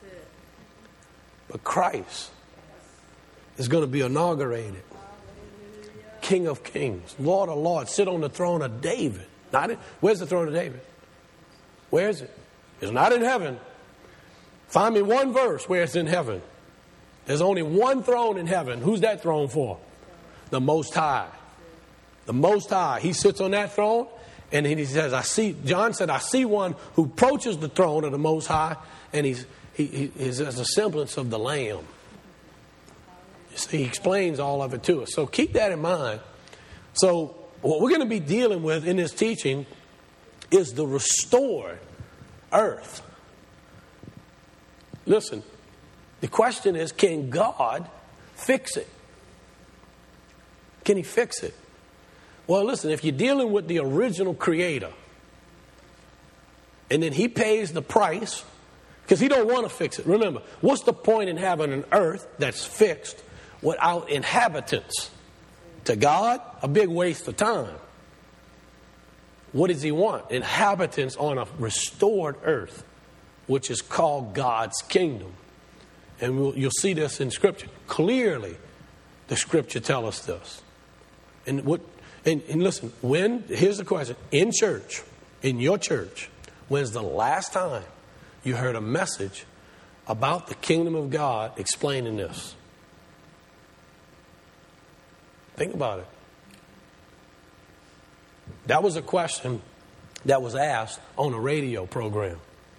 But Christ is going to be inaugurated. King of kings, Lord of lords, sit on the throne of David. Where's the throne of David? Where is it? It's not in heaven. Find me one verse where it's in heaven. There's only one throne in heaven. Who's that throne for? The Most High. The Most High. He sits on that throne, and he says, John said, I see one who approaches the throne of the Most High, and he has a semblance of the Lamb. You see, he explains all of it to us. So keep that in mind. So what we're going to be dealing with in this teaching is the restored earth. Listen, the question is, can God fix it? Can He fix it? Well, listen, if you're dealing with the original creator, and then He pays the price, because He don't want to fix it. Remember, what's the point in having an earth that's fixed without inhabitants? To God, a big waste of time. What does He want? Inhabitants on a restored earth, which is called God's kingdom. And you'll see this in Scripture. Clearly, the scripture tell us this. And listen, here's the question. In your church, when's the last time you heard a message about the kingdom of God explaining this? Think about it. That was a question that was asked on a radio program.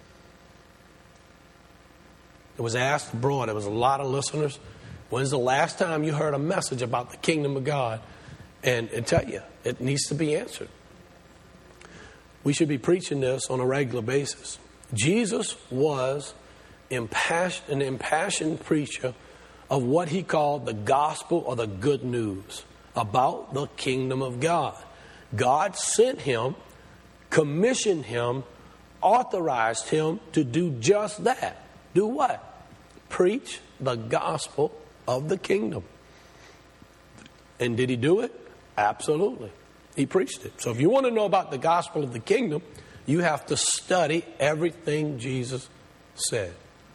It was asked abroad. There was a lot of listeners. When's the last time you heard a message about the kingdom of God? And tell you, it needs to be answered. We should be preaching this on a regular basis. Jesus was an impassioned preacher of what he called the gospel or the good news about the kingdom of God. God sent him, commissioned him, authorized him to do just that. Do what? Preach the gospel of the kingdom. And did he do it? Absolutely. He preached it. So if you want to know about the gospel of the kingdom, you have to study everything Jesus said.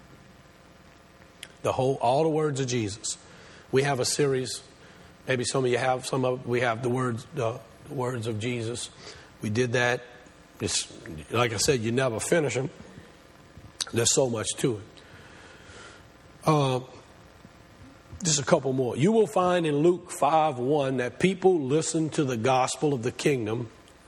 All the words of Jesus. We have a series. Maybe some of you have some of. We have the words of Jesus. We did that. It's, like I said, you never finish them. There's so much to it. Just a couple more. You will find in Luke 5:1 that people listen to the gospel of the kingdom.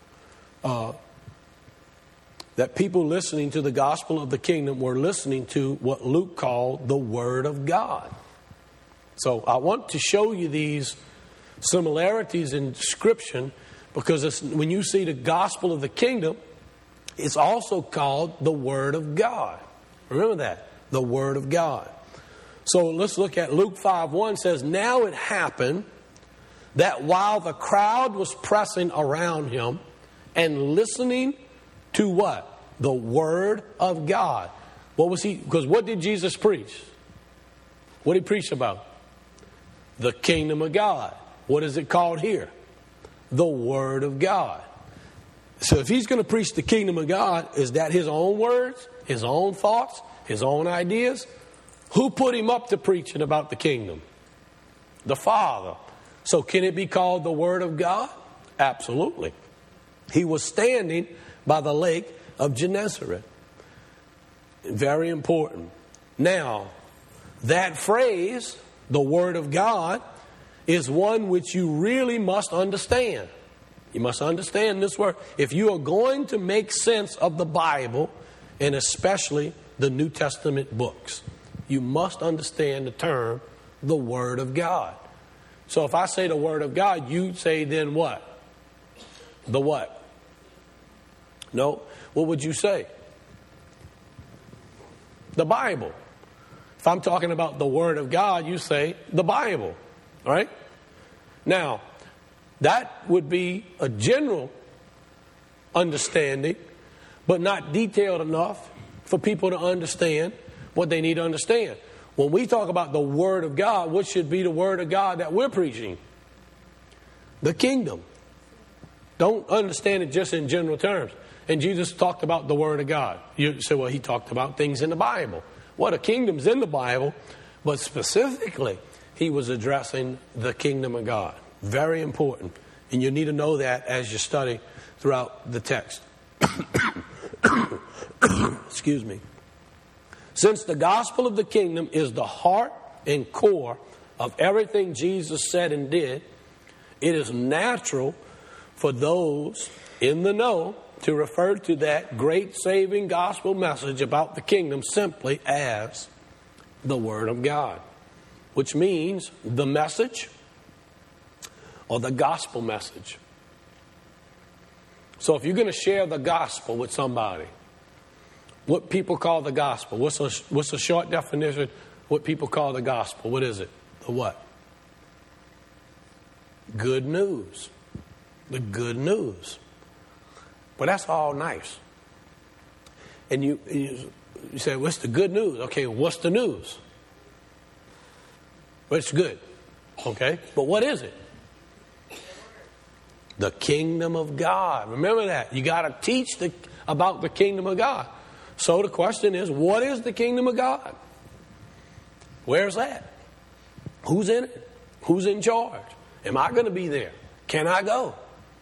That people listening to the gospel of the kingdom were listening to what Luke called the Word of God. So I want to show you these similarities in description because when you see the gospel of the kingdom, it's also called the Word of God. Remember that, the Word of God. So let's look at Luke 5:1 says, now it happened that while the crowd was pressing around him and listening to what? The Word of God. What was he? Because what did Jesus preach? What did he preach about? The kingdom of God. What is it called here? The Word of God. So if he's going to preach the kingdom of God, is that his own words, his own thoughts, his own ideas? Who put him up to preaching about the kingdom? The Father. So can it be called the Word of God? Absolutely. He was standing by the lake of Gennesaret. Very important. Now, that phrase, the Word of God, is one which you really must understand. You must understand this word. If you are going to make sense of the Bible, and especially the New Testament books, you must understand the term, the Word of God. So if I say the Word of God, you say then what? The what? No. What would you say? The Bible. If I'm talking about the Word of God, you say the Bible. All right? Now, that would be a general understanding, but not detailed enough for people to understand what they need to understand. When we talk about the Word of God, what should be the Word of God that we're preaching? The kingdom. Don't understand it just in general terms. And Jesus talked about the Word of God. You say, well, he talked about things in the Bible. Well, the kingdom's in the Bible, but specifically, he was addressing the kingdom of God. Very important. And you need to know that as you study throughout the text. Excuse me. Since the gospel of the kingdom is the heart and core of everything Jesus said and did, it is natural for those in the know to refer to that great saving gospel message about the kingdom simply as the Word of God, which means the message or the gospel message. So if you're going to share the gospel with somebody, what people call the gospel, what's a short definition? What people call the gospel, what is it? The what? Good news. The good news. Well, that's all nice. And you say, what's the good news? Okay, what's the news? Well, it's good. Okay, but what is it? The kingdom of God. Remember that. You got to teach about the kingdom of God. So the question is, what is the kingdom of God? Where's that? Who's in it? Who's in charge? Am I going to be there? Can I go?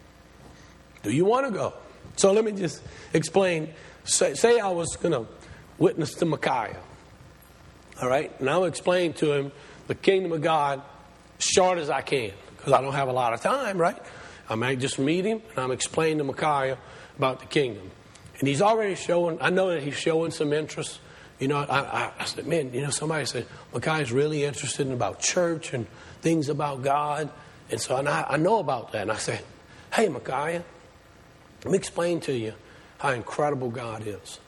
Do you want to go? So let me just explain. Say I was going to witness to Micaiah. All right? And I'll explain to him the kingdom of God as short as I can, because I don't have a lot of time, right? I might just meet him, and I'm explaining to Micaiah about the kingdom. And he's already showing, I know that he's showing some interest. You know, I said, man, you know, somebody said, Micaiah's really interested in about church and things about God. And so I know about that. And I said, hey, Micaiah, let me explain to you how incredible God is.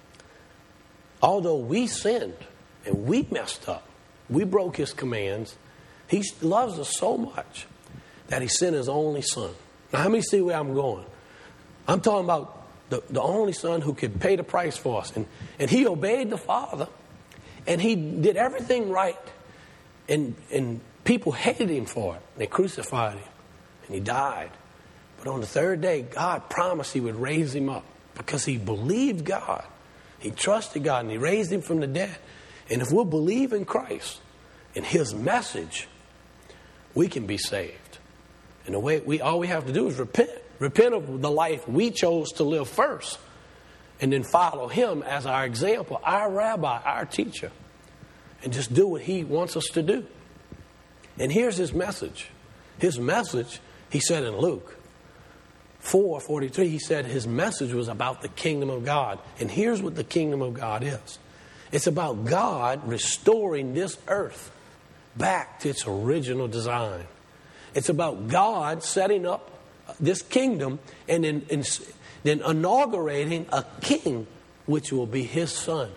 Although we sinned and we messed up, we broke his commands, he loves us so much that he sent his only son. Now, how many see where I'm going? I'm talking about the only son who could pay the price for us. And he obeyed the Father. And he did everything right. And people hated him for it. They crucified him. And he died. But on the third day, God promised he would raise him up. Because he believed God. He trusted God. And he raised him from the dead. And if we'll believe in Christ and his message, we can be saved. And the way all we have to do is repent. Repent of the life we chose to live first. And then follow him as our example, our rabbi, our teacher. And just do what he wants us to do. And here's his message. His message, he said in Luke 4:43, he said his message was about the kingdom of God. And here's what the kingdom of God is. It's about God restoring this earth back to its original design. It's about God setting up this kingdom and then inaugurating a king, which will be his son.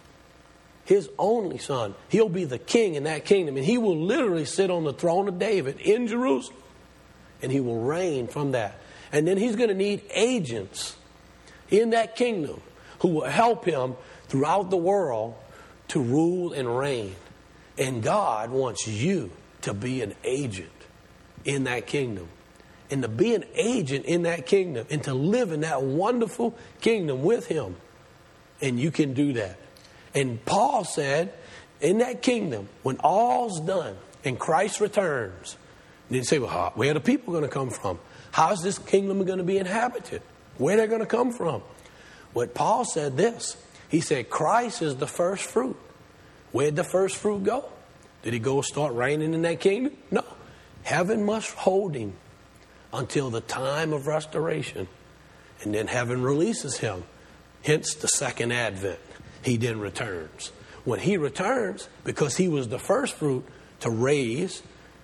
His only son. He'll be the king in that kingdom. And he will literally sit on the throne of David in Jerusalem. And he will reign from that. And then he's going to need agents in that kingdom who will help him throughout the world to rule and reign. And God wants you to be an agent in that kingdom. And to be an agent in that kingdom and to live in that wonderful kingdom with him. And you can do that. And Paul said, in that kingdom, when all's done and Christ returns, and you say, well, where are the people going to come from? How is this kingdom going to be inhabited? Where are they going to come from? What Paul said this. He said, Christ is the first fruit. Where'd the first fruit go? Did he go start reigning in that kingdom? No. Heaven must hold him until the time of restoration. And then heaven releases him. Hence the second advent. He then returns. When he returns, because he was the first fruit to raise,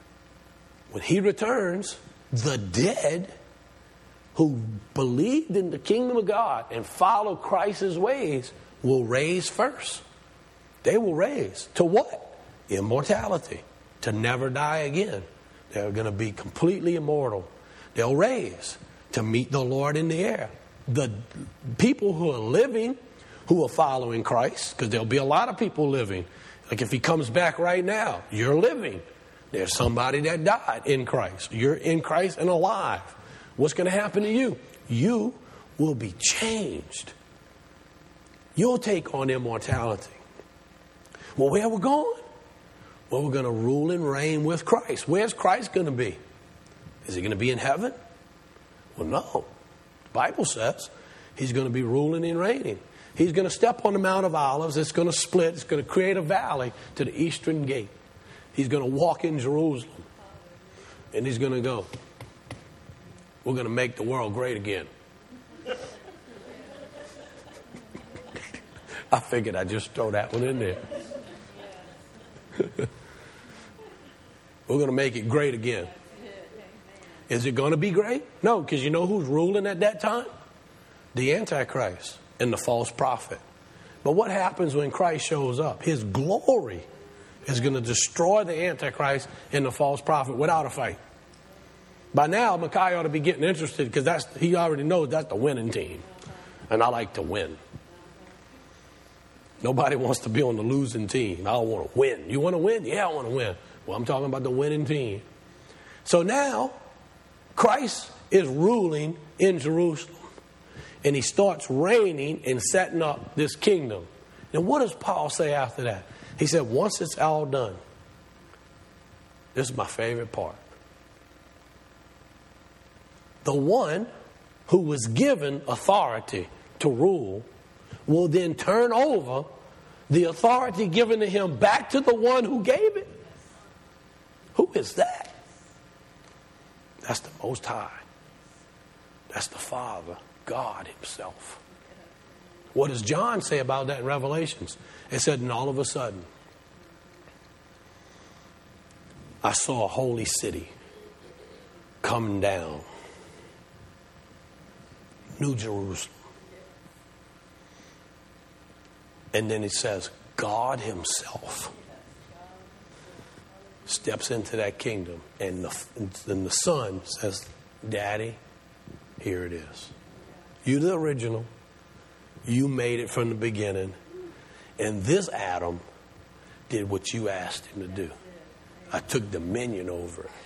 when he returns, the dead who believed in the kingdom of God and followed Christ's ways will raise first. They will raise. To what? Immortality. To never die again. They're going to be completely immortal. They'll raise to meet the Lord in the air. The people who are living, who are following Christ, because there'll be a lot of people living. Like if he comes back right now, you're living. There's somebody that died in Christ. You're in Christ and alive. What's going to happen to you? You will be changed. You'll take on immortality. Well, where are we going? Well, we're going to rule and reign with Christ. Where's Christ going to be? Is he going to be in heaven? Well, no. The Bible says he's going to be ruling and reigning. He's going to step on the Mount of Olives. It's going to split. It's going to create a valley to the eastern gate. He's going to walk in Jerusalem. And he's going to go, we're going to make the world great again. I figured I'd just throw that one in there. We're going to make it great again. Is it going to be great? No, because you know who's ruling at that time? The Antichrist and the false prophet. But what happens when Christ shows up? His glory is going to destroy the Antichrist and the false prophet without a fight. By now, Micaiah ought to be getting interested because he already knows that's the winning team. And I like to win. Nobody wants to be on the losing team. I don't want to win. You want to win? Yeah, I want to win. Well, I'm talking about the winning team. So now, Christ is ruling in Jerusalem. And he starts reigning and setting up this kingdom. And what does Paul say after that? He said, once it's all done, This is my favorite part. The one who was given authority to rule will then turn over the authority given to him back to the one who gave it. Who is that? That's the Most High. That's the Father, God himself. What does John say about that in Revelations? It said, and all of a sudden, I saw a holy city come down. New Jerusalem. And then it says, God himself steps into that kingdom. And then the Son says, Daddy, here it is. You're the original. You made it from the beginning. And this Adam did what you asked him to do. I took dominion over it.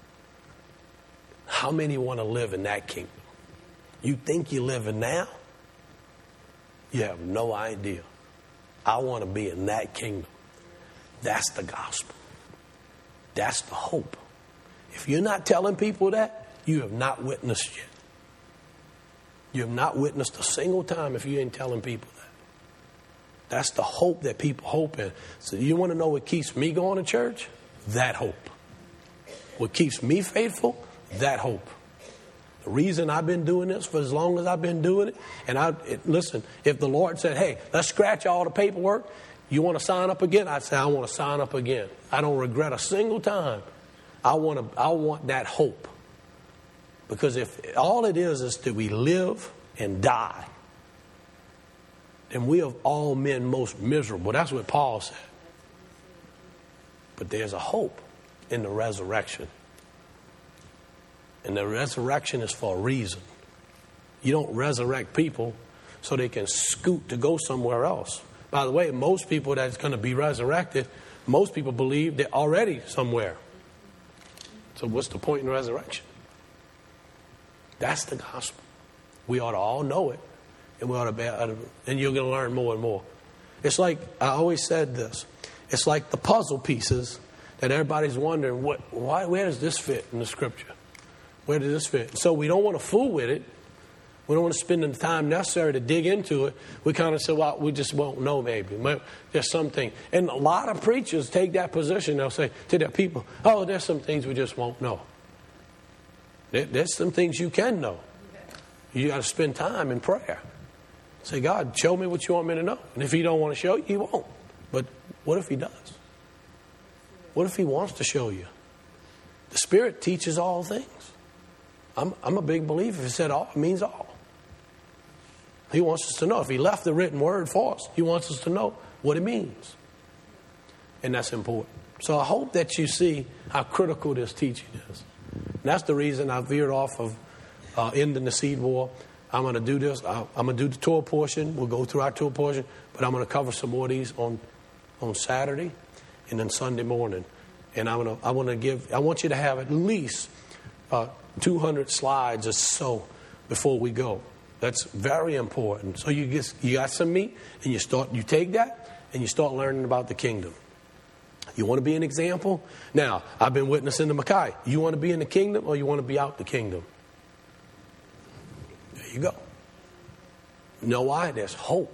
How many want to live in that kingdom? You think you're living now? You have no idea. I want to be in that kingdom. That's the gospel. That's the hope. If you're not telling people that, you have not witnessed yet. You have not witnessed a single time if you ain't telling people that. That's the hope that people hope in. So you want to know what keeps me going to church? That hope. What keeps me faithful? That hope. The reason I've been doing this for as long as I've been doing it, and listen, if the Lord said, hey, let's scratch all the paperwork, you want to sign up again? I'd say, I want to sign up again. I don't regret a single time. I want that hope. Because if all it is that we live and die, then we of all men most miserable. That's what Paul said. But there's a hope in the resurrection. And the resurrection is for a reason. You don't resurrect people so they can scoot to go somewhere else. By the way, most people that's going to be resurrected, most people believe they're already somewhere. So what's the point in resurrection? That's the gospel. We ought to all know it. And we ought to and you're going to learn more and more. It's like, I always said this. It's like the puzzle pieces that everybody's wondering, where does this fit in the scripture? Where does this fit? So we don't want to fool with it. We don't want to spend the time necessary to dig into it. We kind of say, well, we just won't know maybe. There's something. And a lot of preachers take that position. They'll say to their people, oh, there's some things we just won't know. There's some things you can know. You got to spend time in prayer. Say, God, show me what you want me to know. And if he don't want to show you, he won't. But what if he does? What if he wants to show you? The Spirit teaches all things. I'm a big believer. If he said all, it means all. He wants us to know. If he left the written word for us, he wants us to know what it means. And that's important. So I hope that you see how critical this teaching is. And that's the reason I veered off of ending the seed war. I'm going to do this. I'm going to do the tour portion. We'll go through our tour portion. But I'm going to cover some more of these on Saturday and then Sunday morning. And I want you to have at least 200 slides or so before we go. That's very important. So you got some meat, and you take that and you start learning about the kingdom. You want to be an example? Now, I've been witnessing to Mackay. You want to be in the kingdom or you want to be out the kingdom? There you go. You know why? There's hope.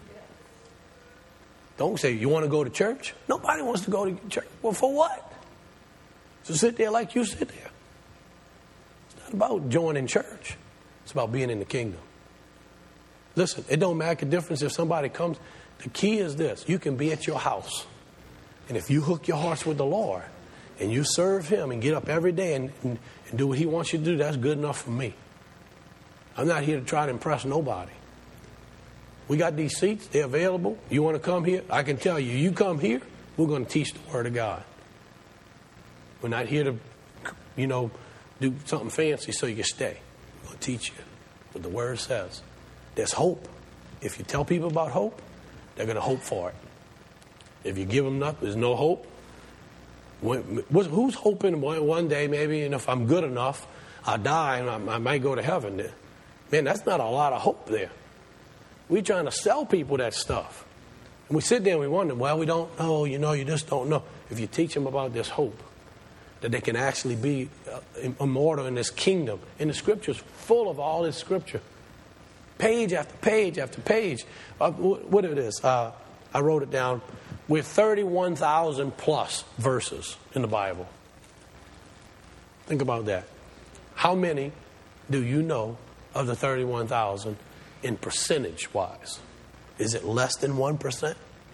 Don't say, you want to go to church? Nobody wants to go to church. Well, for what? So sit there like you sit there. It's not about joining church. It's about being in the kingdom. Listen, it don't make a difference if somebody comes. The key is this. You can be at your house. And if you hook your hearts with the Lord and you serve him and get up every day and do what he wants you to do, that's good enough for me. I'm not here to try to impress nobody. We got these seats. They're available. You want to come here? I can tell you, you come here, we're going to teach the Word of God. We're not here to, do something fancy so you can stay. We're going to teach you what the Word says. There's hope. If you tell people about hope, they're going to hope for it. If you give them nothing, there's no hope. Who's hoping one day maybe, and if I'm good enough, I'll die and I might go to heaven? Man, that's not a lot of hope there. We're trying to sell people that stuff. And we sit there and we wonder, well, we don't know, you just don't know. If you teach them about this hope, that they can actually be immortal in this kingdom. And the Scripture's full of all this Scripture. Page after page after page. What it is, I wrote it down. We're 31,000 plus verses in the Bible. Think about that. How many do you know of the 31,000 in percentage-wise? Is it less than 1%?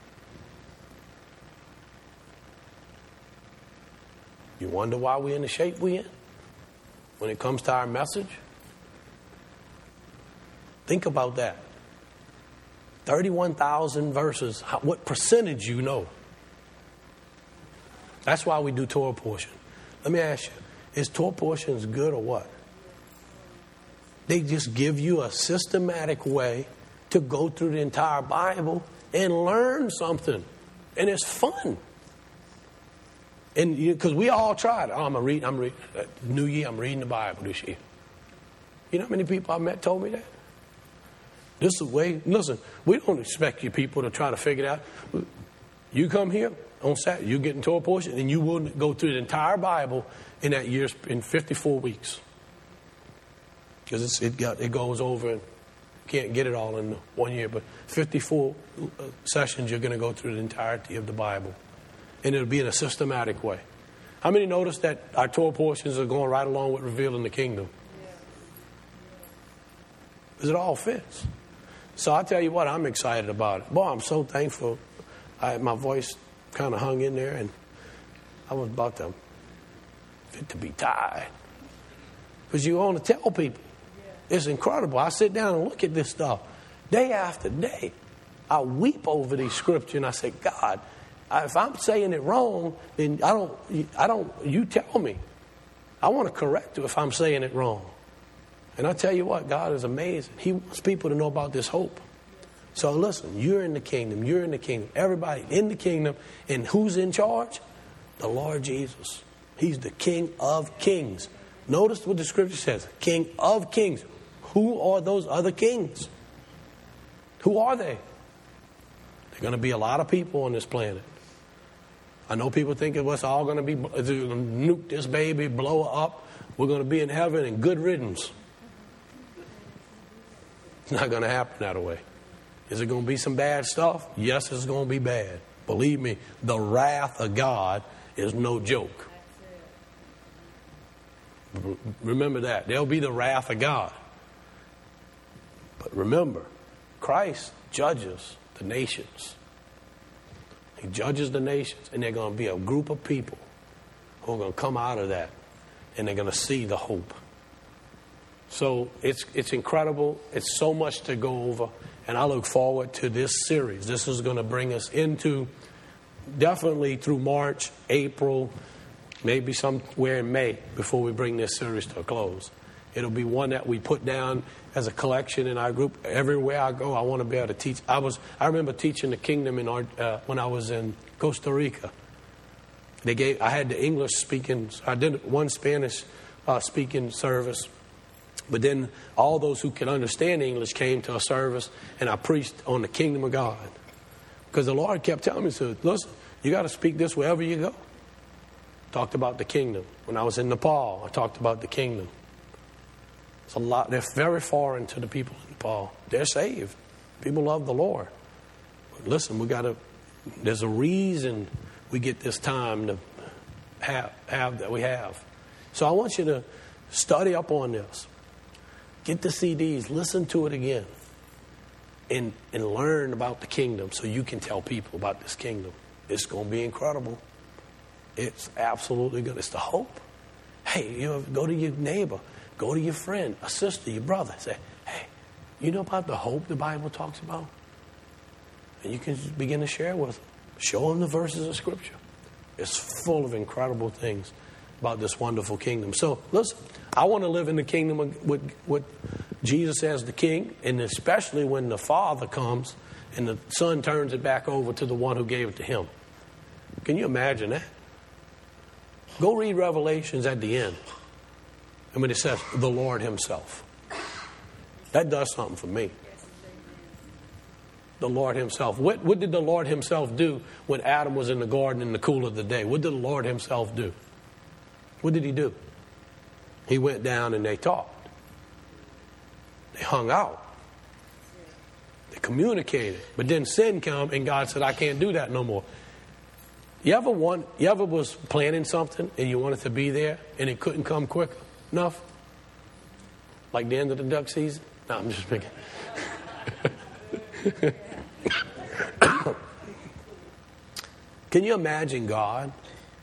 You wonder why we're in the shape we're in when it comes to our message? Think about that. 31,000 verses. What percentage you know? That's why we do Torah portion. Let me ask you, is Torah portions good or what? They just give you a systematic way to go through the entire Bible and learn something. And it's fun. And because we all tried. Oh, I'm reading. New Year, I'm reading the Bible this year. You know how many people I met told me that? This is the way. Listen, we don't expect you people to try to figure it out. You come here on Saturday, you get into Torah portion, and you will go through the entire Bible in that year in 54 weeks. Because it goes over, and you can't get it all in 1 year, but 54 sessions you're going to go through the entirety of the Bible. And it'll be in a systematic way. How many notice that our Torah portions are going right along with revealing the kingdom? Because it all fits. So I tell you what, I'm excited about it. Boy, I'm so thankful. My voice kind of hung in there, and I was about to fit to be tied. Because you want to tell people. It's incredible. I sit down and look at this stuff day after day. I weep over these scriptures, and I say, God, if I'm saying it wrong, then you tell me. I want to correct you if I'm saying it wrong. And I tell you what, God is amazing. He wants people to know about this hope. So listen, you're in the kingdom. You're in the kingdom. Everybody in the kingdom. And who's in charge? The Lord Jesus. He's the King of kings. Notice what the scripture says. King of kings. Who are those other kings? Who are they? There are going to be a lot of people on this planet. I know people think it was all going to be, nuke this baby, blow her up. We're going to be in heaven and good riddance. It's not going to happen that way. Is it going to be some bad stuff? Yes, it's going to be bad. Believe me, the wrath of God is no joke. Remember that. There'll be the wrath of God. But remember, Christ judges the nations. He judges the nations, and they're going to be a group of people who are going to come out of that, and they're going to see the hope. So it's incredible. It's so much to go over, and I look forward to this series. This is going to bring us into definitely through March, April, maybe somewhere in May before we bring this series to a close. It'll be one that we put down as a collection in our group. Everywhere I go, I want to be able to teach. I remember teaching the kingdom when I was in Costa Rica. I had the English speaking. I did one Spanish speaking service, but then all those who could understand English came to a service, and I preached on the kingdom of God. Because the Lord kept telling me, so listen, you got to speak this wherever you go. Talked about the kingdom. When I was in Nepal, I talked about the kingdom. It's a lot. They're very foreign to the people in Nepal. They're saved. People love the Lord. But listen, there's a reason we get this time to have that we have. So I want you to study up on this. Get the CDs, listen to it again, and learn about the kingdom so you can tell people about this kingdom. It's going to be incredible. It's absolutely good. It's the hope. Hey, go to your neighbor. Go to your friend, a sister, your brother. Say, hey, you know about the hope the Bible talks about? And you can begin to share with them. Show them the verses of Scripture. It's full of incredible things about this wonderful kingdom. So, listen, I want to live in the kingdom with Jesus as the king, and especially when the Father comes and the Son turns it back over to the one who gave it to him. Can you imagine that? Go read Revelations at the end. And when it says, the Lord himself. That does something for me. The Lord himself. What did the Lord himself do when Adam was in the garden in the cool of the day? What did the Lord himself do? What did he do? He went down and they talked. They hung out. They communicated. But then sin came and God said, I can't do that no more. You ever was planning something and you wanted to be there and it couldn't come quick enough? Like the end of the duck season? No, I'm just picking. Can you imagine God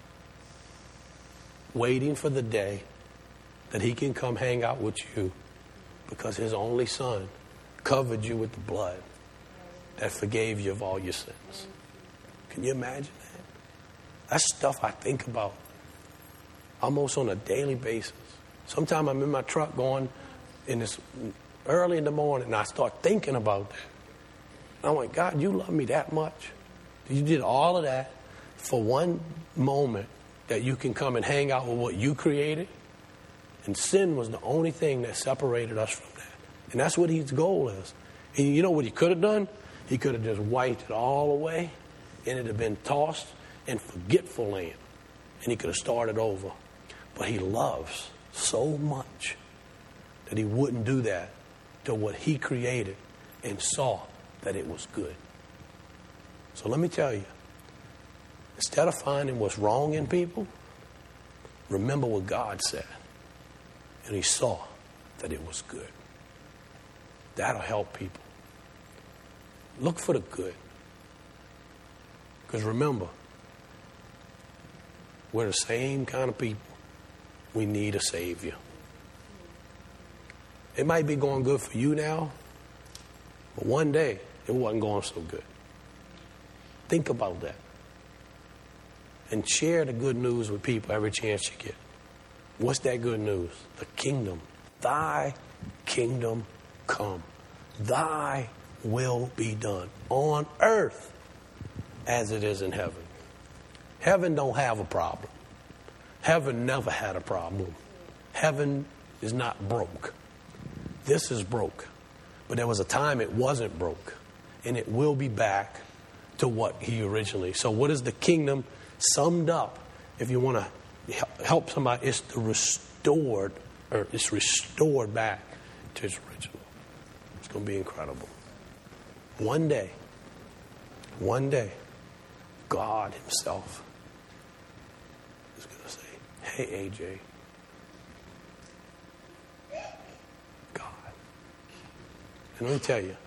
waiting for the day that he can come hang out with you because his only son covered you with the blood that forgave you of all your sins? Can you imagine that? That's stuff I think about almost on a daily basis. Sometimes I'm in my truck going in this early in the morning and I start thinking about that. I'm like, God, you love me that much? You did all of that for one moment that you can come and hang out with what you created? And sin was the only thing that separated us from that. And that's what his goal is. And you know what he could have done? He could have just wiped it all away and it would have been tossed in forgetful land. And he could have started over. But he loves so much that he wouldn't do that to what he created and saw that it was good. So let me tell you, instead of finding what's wrong in people, remember what God said. And he saw that it was good. That'll help people. Look for the good. Because remember, we're the same kind of people. We need a Savior. It might be going good for you now, but one day it wasn't going so good. Think about that. And share the good news with people every chance you get. What's that good news? The kingdom. Thy kingdom come. Thy will be done on earth as it is in heaven. Heaven don't have a problem. Heaven never had a problem. Heaven is not broke. This is broke. But there was a time it wasn't broke. And it will be back to what he originally. So what is the kingdom summed up? If you want to help somebody, it's restored back to its original. It's going to be incredible. One day, God himself is going to say, hey, AJ, God. And let me tell you,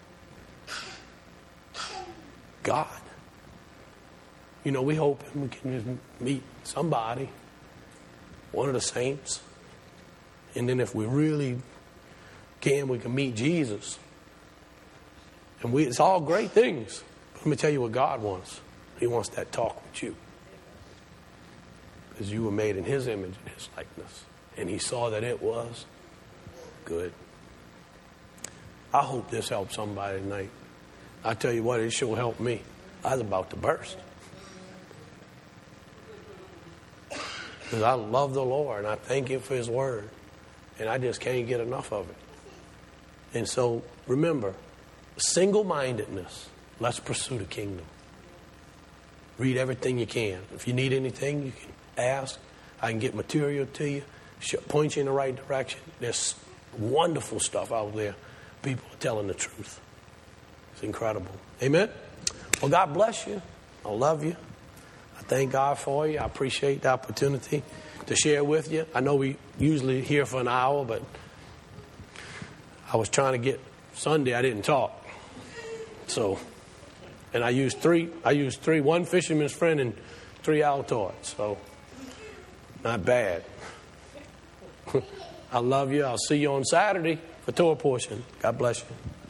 God, you know, we hope we can just meet somebody, one of the saints. And then if we really can, we can meet Jesus. And it's all great things. But let me tell you what God wants. He wants that talk with you. Because you were made in his image and his likeness. And he saw that it was good. I hope this helps somebody tonight. I tell you what, it sure helped me. I was about to burst. Because I love the Lord and I thank him for his word. And I just can't get enough of it. And so, remember, single-mindedness. Let's pursue the kingdom. Read everything you can. If you need anything, you can ask. I can get material to you, point you in the right direction. There's wonderful stuff out there. People are telling the truth. It's incredible. Amen? Well, God bless you. I love you. I thank God for you. I appreciate the opportunity to share with you. I know we usually here for an hour, but I was trying to get Sunday. I didn't talk. So, and I used three, one fisherman's friend and 3 Altoids. So, not bad. I love you. I'll see you on Saturday for tour portion. God bless you.